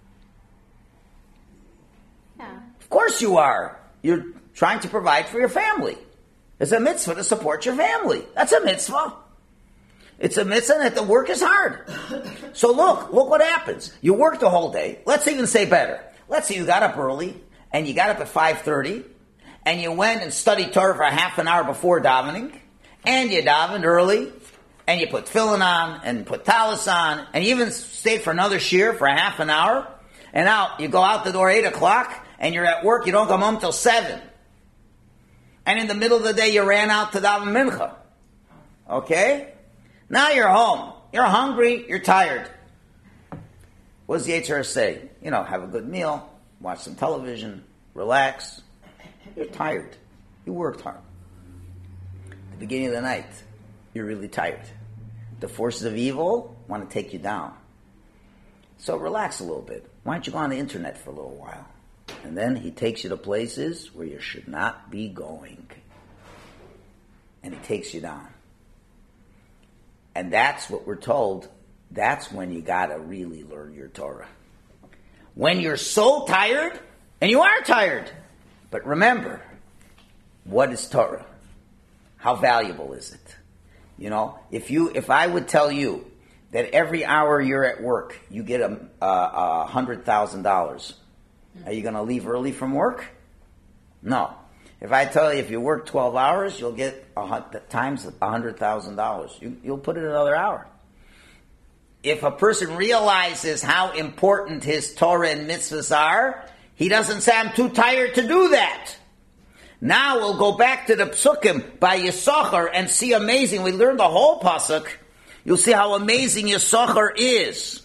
Yeah. Of course you are. You're trying to provide for your family. It's a mitzvah to support your family. That's a mitzvah. It's a mitzvah that the work is hard. So look, look what happens. You work the whole day. Let's even say better. Let's say you got up early, and you got up at five thirty, and you went and studied Torah for a half an hour before davening, And you davened early, and you put tefillin on, and put talis on, and you even stayed for another shir for a half an hour, and now you go out the door eight o'clock, and you're at work, you don't come home till seven. And in the middle of the day, you ran out to daven mincha. Okay? Now you're home. You're hungry, you're tired. What does the Yetzer Hara say? You know, have a good meal, watch some television, relax. You're tired. You worked hard. At the beginning of the night, you're really tired. The forces of evil want to take you down. So relax a little bit. Why don't you go on the internet for a little while? And then he takes you to places where you should not be going. And he takes you down. And that's what we're told. That's when you got to really learn your Torah. When you're so tired, and you are tired. But remember, what is Torah? How valuable is it? You know, if you, if I would tell you that every hour you're at work, you get a, a, a hundred thousand dollars, are you going to leave early from work? No. If I tell you if you work twelve hours, you'll get a, times a hundred thousand dollars. You, you'll put in another hour. If a person realizes how important his Torah and mitzvahs are, he doesn't say, I'm too tired to do that. Now we'll go back to the psukim by Yisachar and see amazing. We learned the whole pasuk. You'll see how amazing Yisachar is.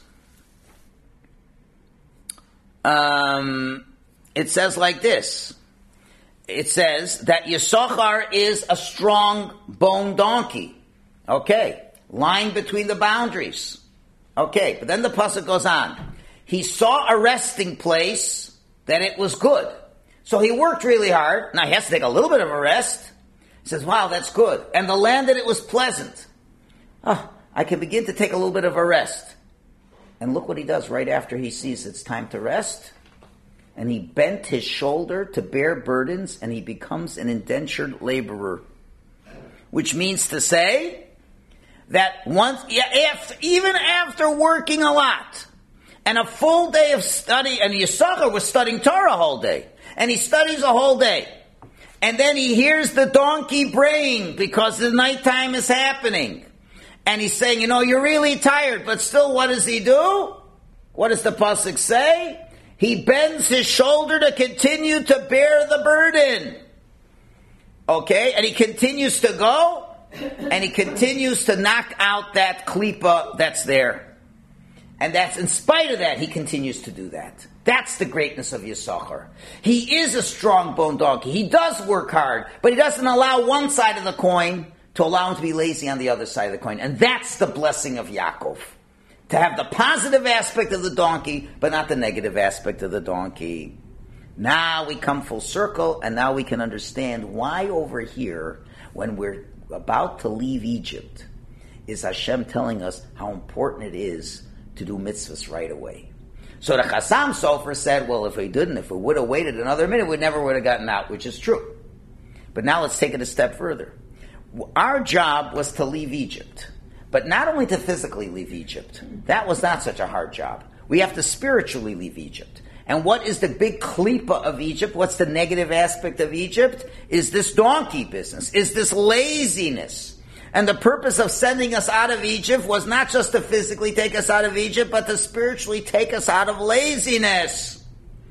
Um, it says like this. It says that Yisachar is a strong bone donkey. Okay. Lying between the boundaries. Okay. But then the pasuk goes on. He saw a resting place that it was good. So he worked really hard. Now he has to take a little bit of a rest. He says, wow, that's good. And the land that it was pleasant. Oh, I can begin to take a little bit of a rest. And look what he does right after he sees it's time to rest. And he bent his shoulder to bear burdens, and he becomes an indentured laborer. Which means to say that once, after, even after working a lot, and a full day of study, and Yisachar was studying Torah a whole day, and he studies a whole day, and then he hears the donkey braying because the nighttime is happening. And he's saying, you know, you're really tired, but still what does he do? What does the pasuk say? He bends his shoulder to continue to bear the burden. Okay, and he continues to go, and he continues to knock out that klipa that's there. And that's, in spite of that, he continues to do that. That's the greatness of Yisachar. He is a strong bone donkey. He does work hard, but he doesn't allow one side of the coin to allow him to be lazy on the other side of the coin. And that's the blessing of Yaakov. To have the positive aspect of the donkey, but not the negative aspect of the donkey. Now we come full circle, and now we can understand why over here, when we're about to leave Egypt, is Hashem telling us how important it is to do mitzvahs right away. So the Chassam Sofer said, well, if we didn't, if we would have waited another minute, we never would have gotten out, which is true. But now let's take it a step further. Our job was to leave Egypt. But not only to physically leave Egypt. That was not such a hard job. We have to spiritually leave Egypt. And what is the big klipa of Egypt? What's the negative aspect of Egypt? Is this donkey business. Is this laziness. And the purpose of sending us out of Egypt was not just to physically take us out of Egypt, but to spiritually take us out of laziness.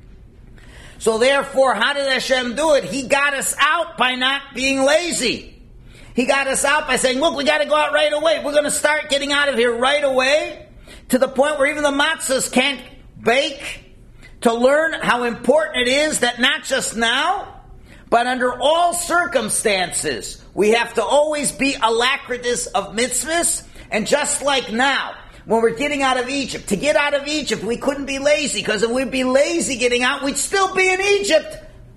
So therefore, how did Hashem do it? He got us out by not being lazy. He got us out by saying, look, we got to go out right away. We're going to start getting out of here right away, to the point where even the matzahs can't bake, to learn how important it is that not just now, but under all circumstances, we have to always be alacritous of mitzvahs. And just like now, when we're getting out of Egypt, to get out of Egypt, we couldn't be lazy, because if we'd be lazy getting out, we'd still be in Egypt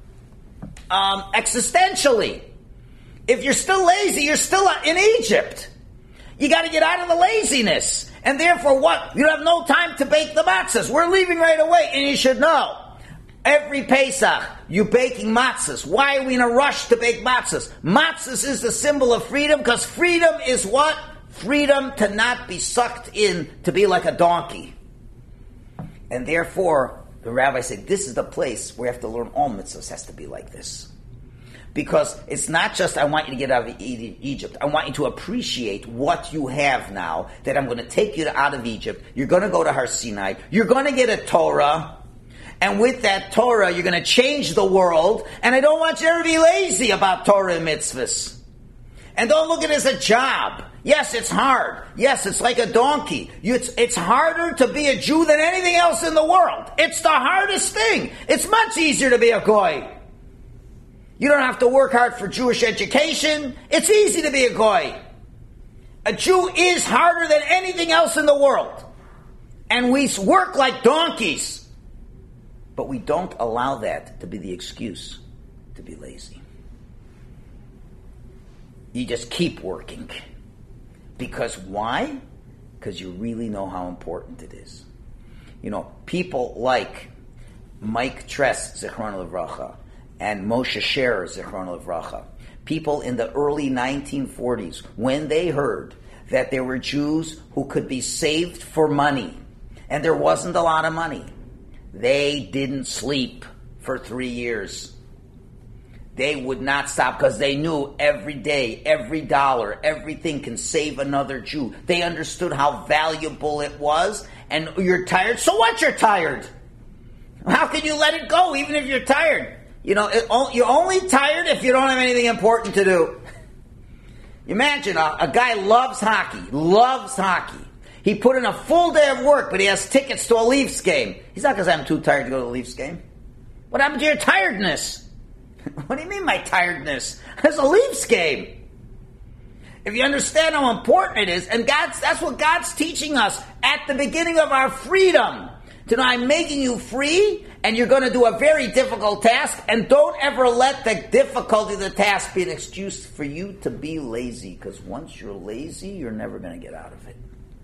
um, existentially. If you're still lazy, you're still in Egypt. You got to get out of the laziness. And therefore what? You have no time to bake the matzahs. We're leaving right away. And you should know, every Pesach, you're baking matzahs. Why are we in a rush to bake matzahs? Matzahs is the symbol of freedom, because freedom is what? Freedom to not be sucked in, to be like a donkey. And therefore, the rabbi said, this is the place where you have to learn all mitzvahs has to be like this. Because it's not just I want you to get out of E- Egypt. I want you to appreciate what you have now, that I'm going to take you out of Egypt. You're going to go to Har Sinai. You're going to get a Torah. And with that Torah, you're going to change the world. And I don't want you to ever be lazy about Torah and mitzvahs. And don't look at it as a job. Yes, it's hard. Yes, it's like a donkey. It's, it's harder to be a Jew than anything else in the world. It's the hardest thing. It's much easier to be a goy. You don't have to work hard for Jewish education. It's easy to be a goy. A Jew is harder than anything else in the world. And we work like donkeys. But we don't allow that to be the excuse to be lazy. You just keep working. Because why? Because you really know how important it is. You know, people like Mike Tress, Zichron Livracha, and Moshe Sher, Zichron Livracha, people in the early nineteen forties, when they heard that there were Jews who could be saved for money, and there wasn't a lot of money, they didn't sleep for three years. They would not stop because they knew every day, every dollar, everything can save another Jew. They understood how valuable it was. And you're tired? So what you're tired? How can you let it go even if you're tired? You know, it, you're only tired if you don't have anything important to do. Imagine a, a guy loves hockey, loves hockey. He put in a full day of work, but he has tickets to a Leafs game. He's not because I'm too tired to go to the Leafs game. What happened to your tiredness? What do you mean, my tiredness? It's a Leafs game. If you understand how important it is, and God's, that's what God's teaching us at the beginning of our freedom. To know I'm making you free, and you're going to do a very difficult task, and don't ever let the difficulty of the task be an excuse for you to be lazy, because once you're lazy, you're never going to get out of it.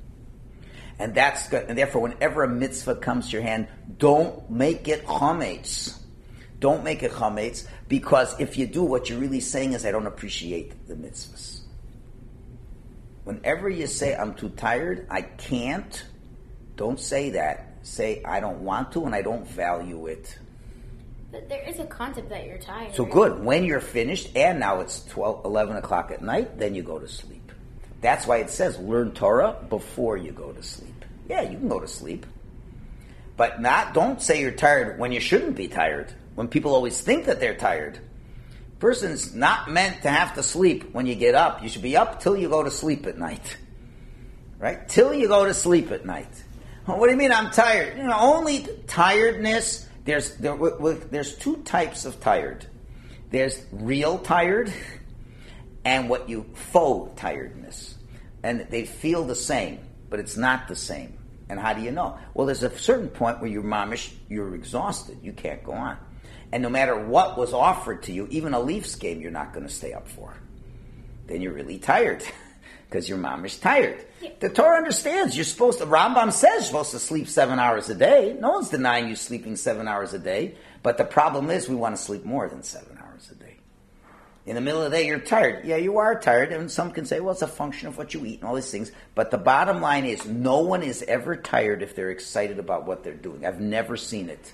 And that's good. And therefore, whenever a mitzvah comes to your hand, don't make it chametz. Don't make it chametz, because if you do, what you're really saying is, I don't appreciate the mitzvahs. Whenever you say, I'm too tired, I can't, don't say that. Say, I don't want to and I don't value it. But there is a concept that you're tired. So good. When you're finished, and now it's twelve, eleven o'clock at night, then you go to sleep. That's why it says, learn Torah before you go to sleep. Yeah, you can go to sleep. But not. Don't say you're tired when you shouldn't be tired. When people always think that they're tired. Person's not meant to have to sleep when you get up. You should be up till you go to sleep at night. Right? Till you go to sleep at night. Well, what do you mean I'm tired? You know, only tiredness, there's there, there's two types of tired. There's real tired and what you faux tiredness. And they feel the same, but it's not the same. And how do you know? Well, there's a certain point where you're mamish, you're exhausted. You can't go on. And no matter what was offered to you, even a Leafs game, you're not going to stay up for. Then you're really tired, because your mom is tired. Yeah. The Torah understands you're supposed to, Rambam says you're supposed to sleep seven hours a day. No one's denying you sleeping seven hours a day. But the problem is we want to sleep more than seven hours a day. In the middle of the day, you're tired. Yeah, you are tired. And some can say, well, it's a function of what you eat and all these things. But the bottom line is no one is ever tired if they're excited about what they're doing. I've never seen it.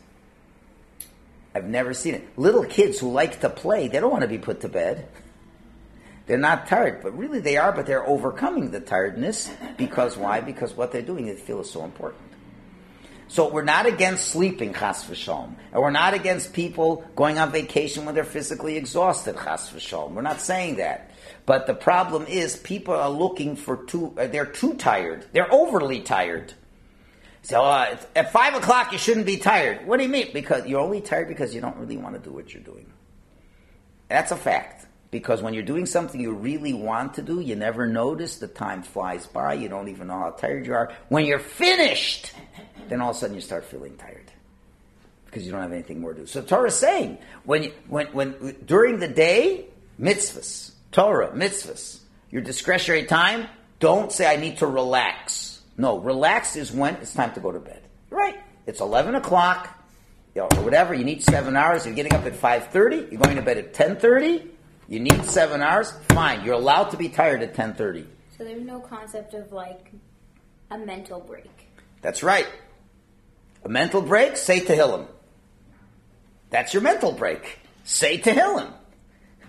I've never seen it. Little kids who like to play, they don't want to be put to bed. They're not tired, but really they are, but they're overcoming the tiredness. Because why? Because what they're doing, they feel is so important. So we're not against sleeping, chas v'shalom. And we're not against people going on vacation when they're physically exhausted, chas v'shalom. We're not saying that. But the problem is people are looking for too, uh, they're too tired. They're overly tired. So uh, at five o'clock you shouldn't be tired. What do you mean? Because you're only tired because you don't really want to do what you're doing. That's a fact. Because when you're doing something you really want to do, you never notice. The time flies by. You don't even know how tired you are. When you're finished, then all of a sudden you start feeling tired. Because you don't have anything more to do. So Torah is saying, when, you, when, when during the day, mitzvahs, Torah, mitzvahs, your discretionary time, don't say I need to relax. No, relax is when it's time to go to bed. Right? It's eleven o'clock, you know, or whatever. You need seven hours. You're getting up at five thirty. You're going to bed at ten thirty. You need seven hours. Fine. You're allowed to be tired at ten thirty. So there's no concept of like a mental break. That's right. A mental break, say Tehillim. That's your mental break. Say Tehillim.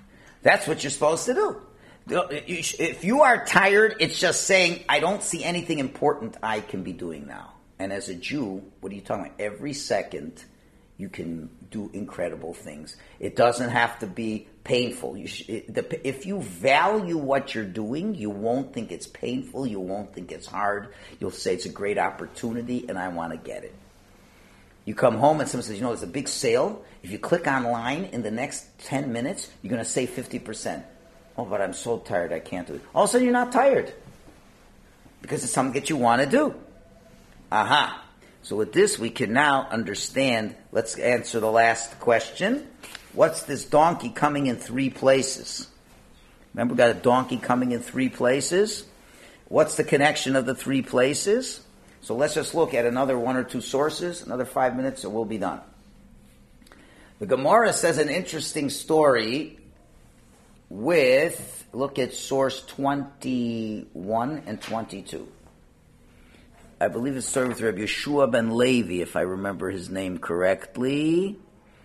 That's what you're supposed to do. If you are tired, it's just saying, I don't see anything important I can be doing now. And as a Jew, what are you talking about? Every second, you can do incredible things. It doesn't have to be painful. You sh- it, the, if you value what you're doing, you won't think it's painful. You won't think it's hard. You'll say it's a great opportunity, and I want to get it. You come home and someone says, you know, there's a big sale. If you click online in the next ten minutes, you're going to save fifty percent. Oh, but I'm so tired, I can't do it. All of a sudden, you're not tired. Because it's something that you want to do. Aha. So with this, we can now understand. Let's answer the last question. What's this donkey coming in three places? Remember, we got a donkey coming in three places. What's the connection of the three places? So let's just look at another one or two sources, another five minutes, and we'll be done. The Gemara says an interesting story with, look at source twenty-one and twenty-two. I believe it's started with Rabbi Yeshua ben Levi, if I remember his name correctly.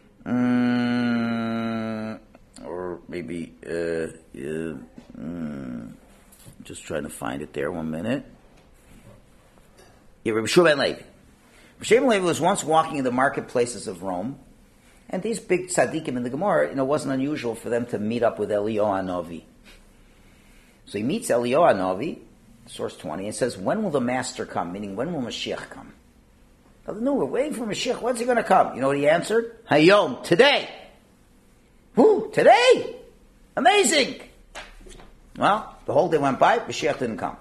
Mm, or maybe, uh, uh, mm, just trying to find it there, one minute. Yeah, Rabbi Yeshua ben Levi. Rabbi Yeshua ben Levi was once walking in the marketplaces of Rome, and these big tzaddikim in the Gemara, you know, it wasn't unusual for them to meet up with Eliyahu Hanavi. So he meets Eliyahu Hanavi, source twenty, and says, when will the master come? Meaning, when will Mashiach come? No, we're waiting for Mashiach. When's he going to come? You know what he answered? Hayom, today. Who? Today? Amazing. Well, the whole day went by, Mashiach didn't come.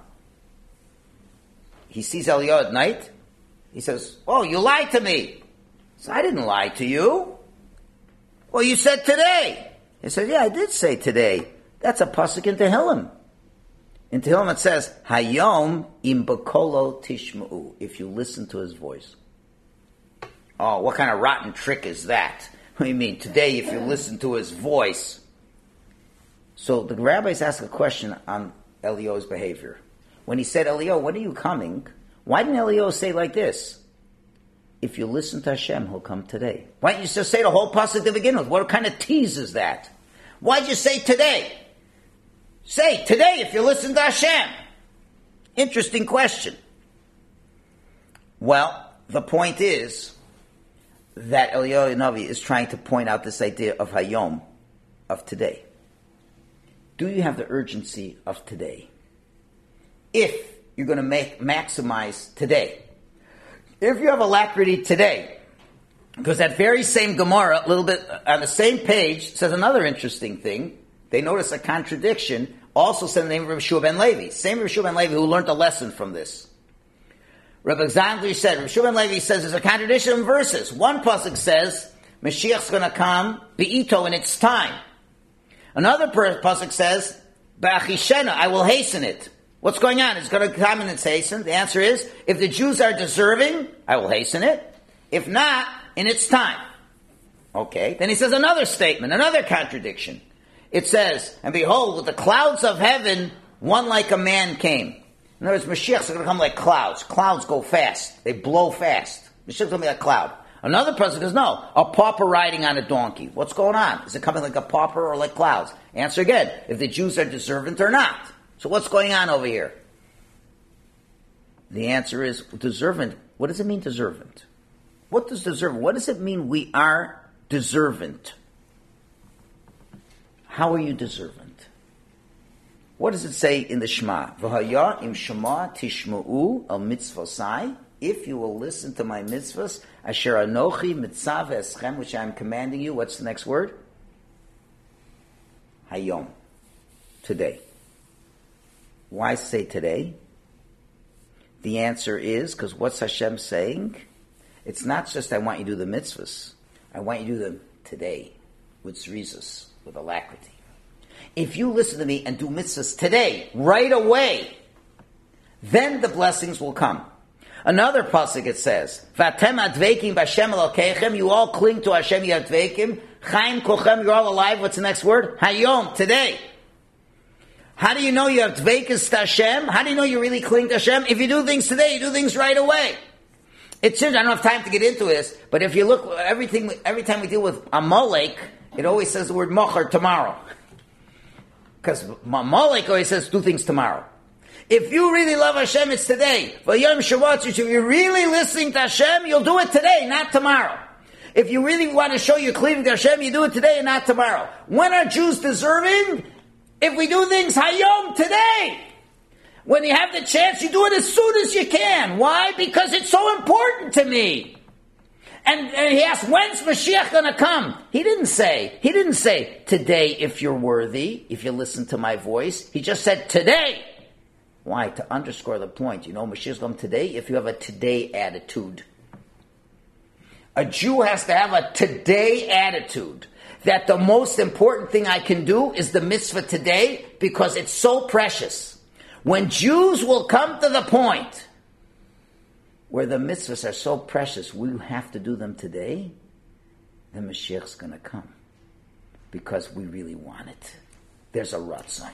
He sees Eliyahu at night. He says, oh, you lied to me. So I didn't lie to you. Well, you said today. He said, yeah, I did say today. That's a pasuk in Tehillim. In Tehillim it says, Hayom im bakolo tishma'u, if you listen to his voice. Oh, what kind of rotten trick is that? What do you mean? Today, if you listen to his voice. So the rabbis ask a question on Eliyahu's behavior. When he said, Eliyahu, when are you coming? Why didn't Eliyahu say like this? If you listen to Hashem, he'll come today. Why don't you just say the whole pasuk to begin with? What kind of tease is that? Why'd you say today? Say today if you listen to Hashem. Interesting question. Well, the point is that Eliyahu Hanavi is trying to point out this idea of Hayom, of today. Do you have the urgency of today? If you're going to make maximize today, if you have alacrity today, because that very same Gemara, a little bit on the same page, says another interesting thing. They notice a contradiction. Also said the name of Rabbi Yeshua ben Levi. Same Rabbi Yeshua ben Levi who learned a lesson from this. Rabbi Zandli said, Rabbi Yeshua ben Levi says there's a contradiction in verses. One pasuk says, Mashiach's going to come, be'ito, in its time. Another pasuk says, ba'achishena, I will hasten it. What's going on? It's going to come and it's hastened. The answer is, if the Jews are deserving, I will hasten it. If not, in its time. Okay. Then he says another statement, another contradiction. It says, and behold, with the clouds of heaven, one like a man came. In other words, Mashiach's going to come like clouds. Clouds go fast. They blow fast. Mashiach's going to be like a cloud. Another person says, no, a pauper riding on a donkey. What's going on? Is it coming like a pauper or like clouds? Answer again, if the Jews are deserving or not. So what's going on over here? The answer is, deserving. What does it mean, deserving? What does deserving? What does it mean we are deserving? How are you deserving? What does it say in the Shema? V'haya im shema tishma'u al mitzvosai. If you will listen to my mitzvahs, asher anochi mitzav eschem, which I am commanding you. What's the next word? Hayom. Today. Why say today? The answer is, because what's Hashem saying? It's not just I want you to do the mitzvahs. I want you to do them today, with zrizas, with alacrity. If you listen to me and do mitzvahs today, right away, then the blessings will come. Another pasuk it says, "Vatem adveikim b'Hashem Elokechem." You all cling to Hashem. You adveikim. Chaim kochem. You're all alive. What's the next word? Hayom. Today. How do you know you have dveikus to Hashem? How do you know you really cling to Hashem? If you do things today, you do things right away. It's I don't have time to get into this, but if you look, everything every time we deal with Amalek, it always says the word mocher, tomorrow. Because Malek always says, do things tomorrow. If you really love Hashem, it's today. If you're really listening to Hashem, you'll do it today, not tomorrow. If you really want to show your cleaving to Hashem, you do it today and not tomorrow. When are Jews deserving? If we do things hayom, today. When you have the chance, you do it as soon as you can. Why? Because it's so important to me. And, and he asked, when's Mashiach going to come? He didn't say, he didn't say, today if you're worthy, if you listen to my voice. He just said, today. Why? To underscore the point. You know, Mashiach's going today if you have a today attitude. A Jew has to have a today attitude. That the most important thing I can do is the mitzvah today because it's so precious. When Jews will come to the point where the mitzvahs are so precious, we have to do them today, then Mashiach's going to come. Because we really want it. There's a ratzon.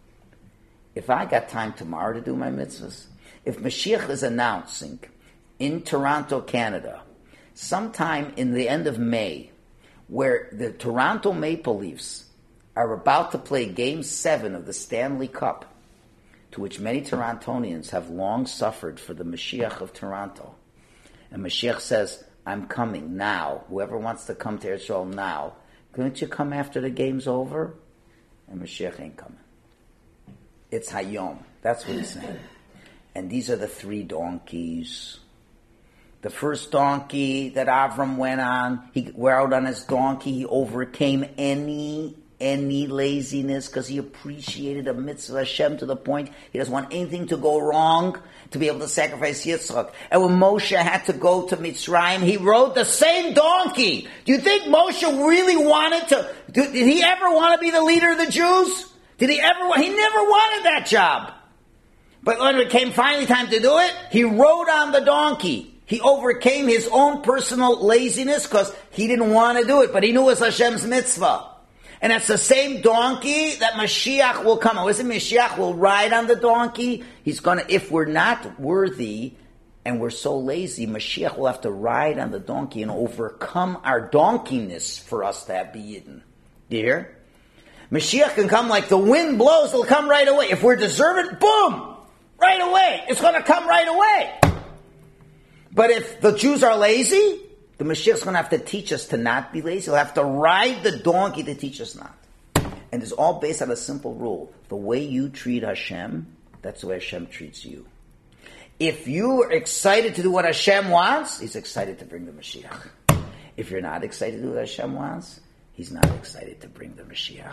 If I got time tomorrow to do my mitzvahs, if Mashiach is announcing in Toronto, Canada, sometime in the end of May, where the Toronto Maple Leafs are about to play Game seven of the Stanley Cup, to which many Torontonians have long suffered for the Mashiach of Toronto. And Mashiach says, I'm coming now. Whoever wants to come to Israel now, couldn't you come after the game's over? And Mashiach ain't coming. It's Hayom. That's what he's saying. And these are the three donkeys. The first donkey that Avram went on, he rode on his donkey, he overcame any any laziness because he appreciated a mitzvah Hashem to the point he doesn't want anything to go wrong to be able to sacrifice Yitzchak. And when Moshe had to go to Mitzrayim, he rode the same donkey. Do you think Moshe really wanted to, did he ever want to be the leader of the Jews? Did he ever want, he never wanted that job. But when it came finally time to do it, he rode on the donkey. He overcame his own personal laziness because he didn't want to do it, but he knew it was Hashem's mitzvah. And it's the same donkey that Mashiach will come. Listen, Mashiach will ride on the donkey. He's gonna, if we're not worthy and we're so lazy, Mashiach will have to ride on the donkey and overcome our donkeyness for us to have B'yidden. Do you hear? Mashiach can come like the wind blows, it'll come right away. If we're deserving, boom! Right away. It's gonna come right away. But if the Jews are lazy, the Mashiach's going to have to teach us to not be lazy. He'll have to ride the donkey to teach us not. And it's all based on a simple rule. The way you treat Hashem, that's the way Hashem treats you. If you are excited to do what Hashem wants, He's excited to bring the Mashiach. If you're not excited to do what Hashem wants, He's not excited to bring the Mashiach.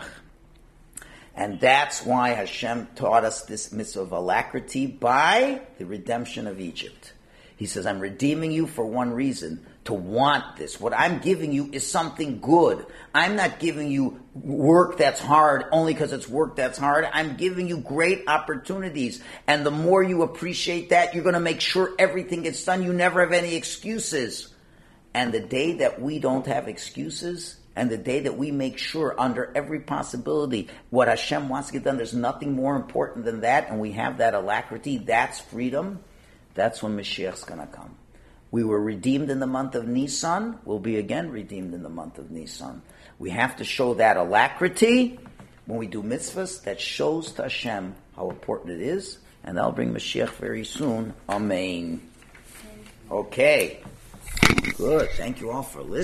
And that's why Hashem taught us this mitzvah of alacrity by the redemption of Egypt. He says, I'm redeeming you for one reason, to want this. What I'm giving you is something good. I'm not giving you work that's hard only because it's work that's hard. I'm giving you great opportunities. And the more you appreciate that, you're going to make sure everything gets done. You never have any excuses. And the day that we don't have excuses, and the day that we make sure under every possibility what Hashem wants to get done, there's nothing more important than that, and we have that alacrity, that's freedom. That's when Mashiach's going to come. We were redeemed in the month of Nisan. We'll be again redeemed in the month of Nisan. We have to show that alacrity when we do mitzvahs that shows to Hashem how important it is. And that'll bring Mashiach very soon. Amen. Okay. Good. Thank you all for listening.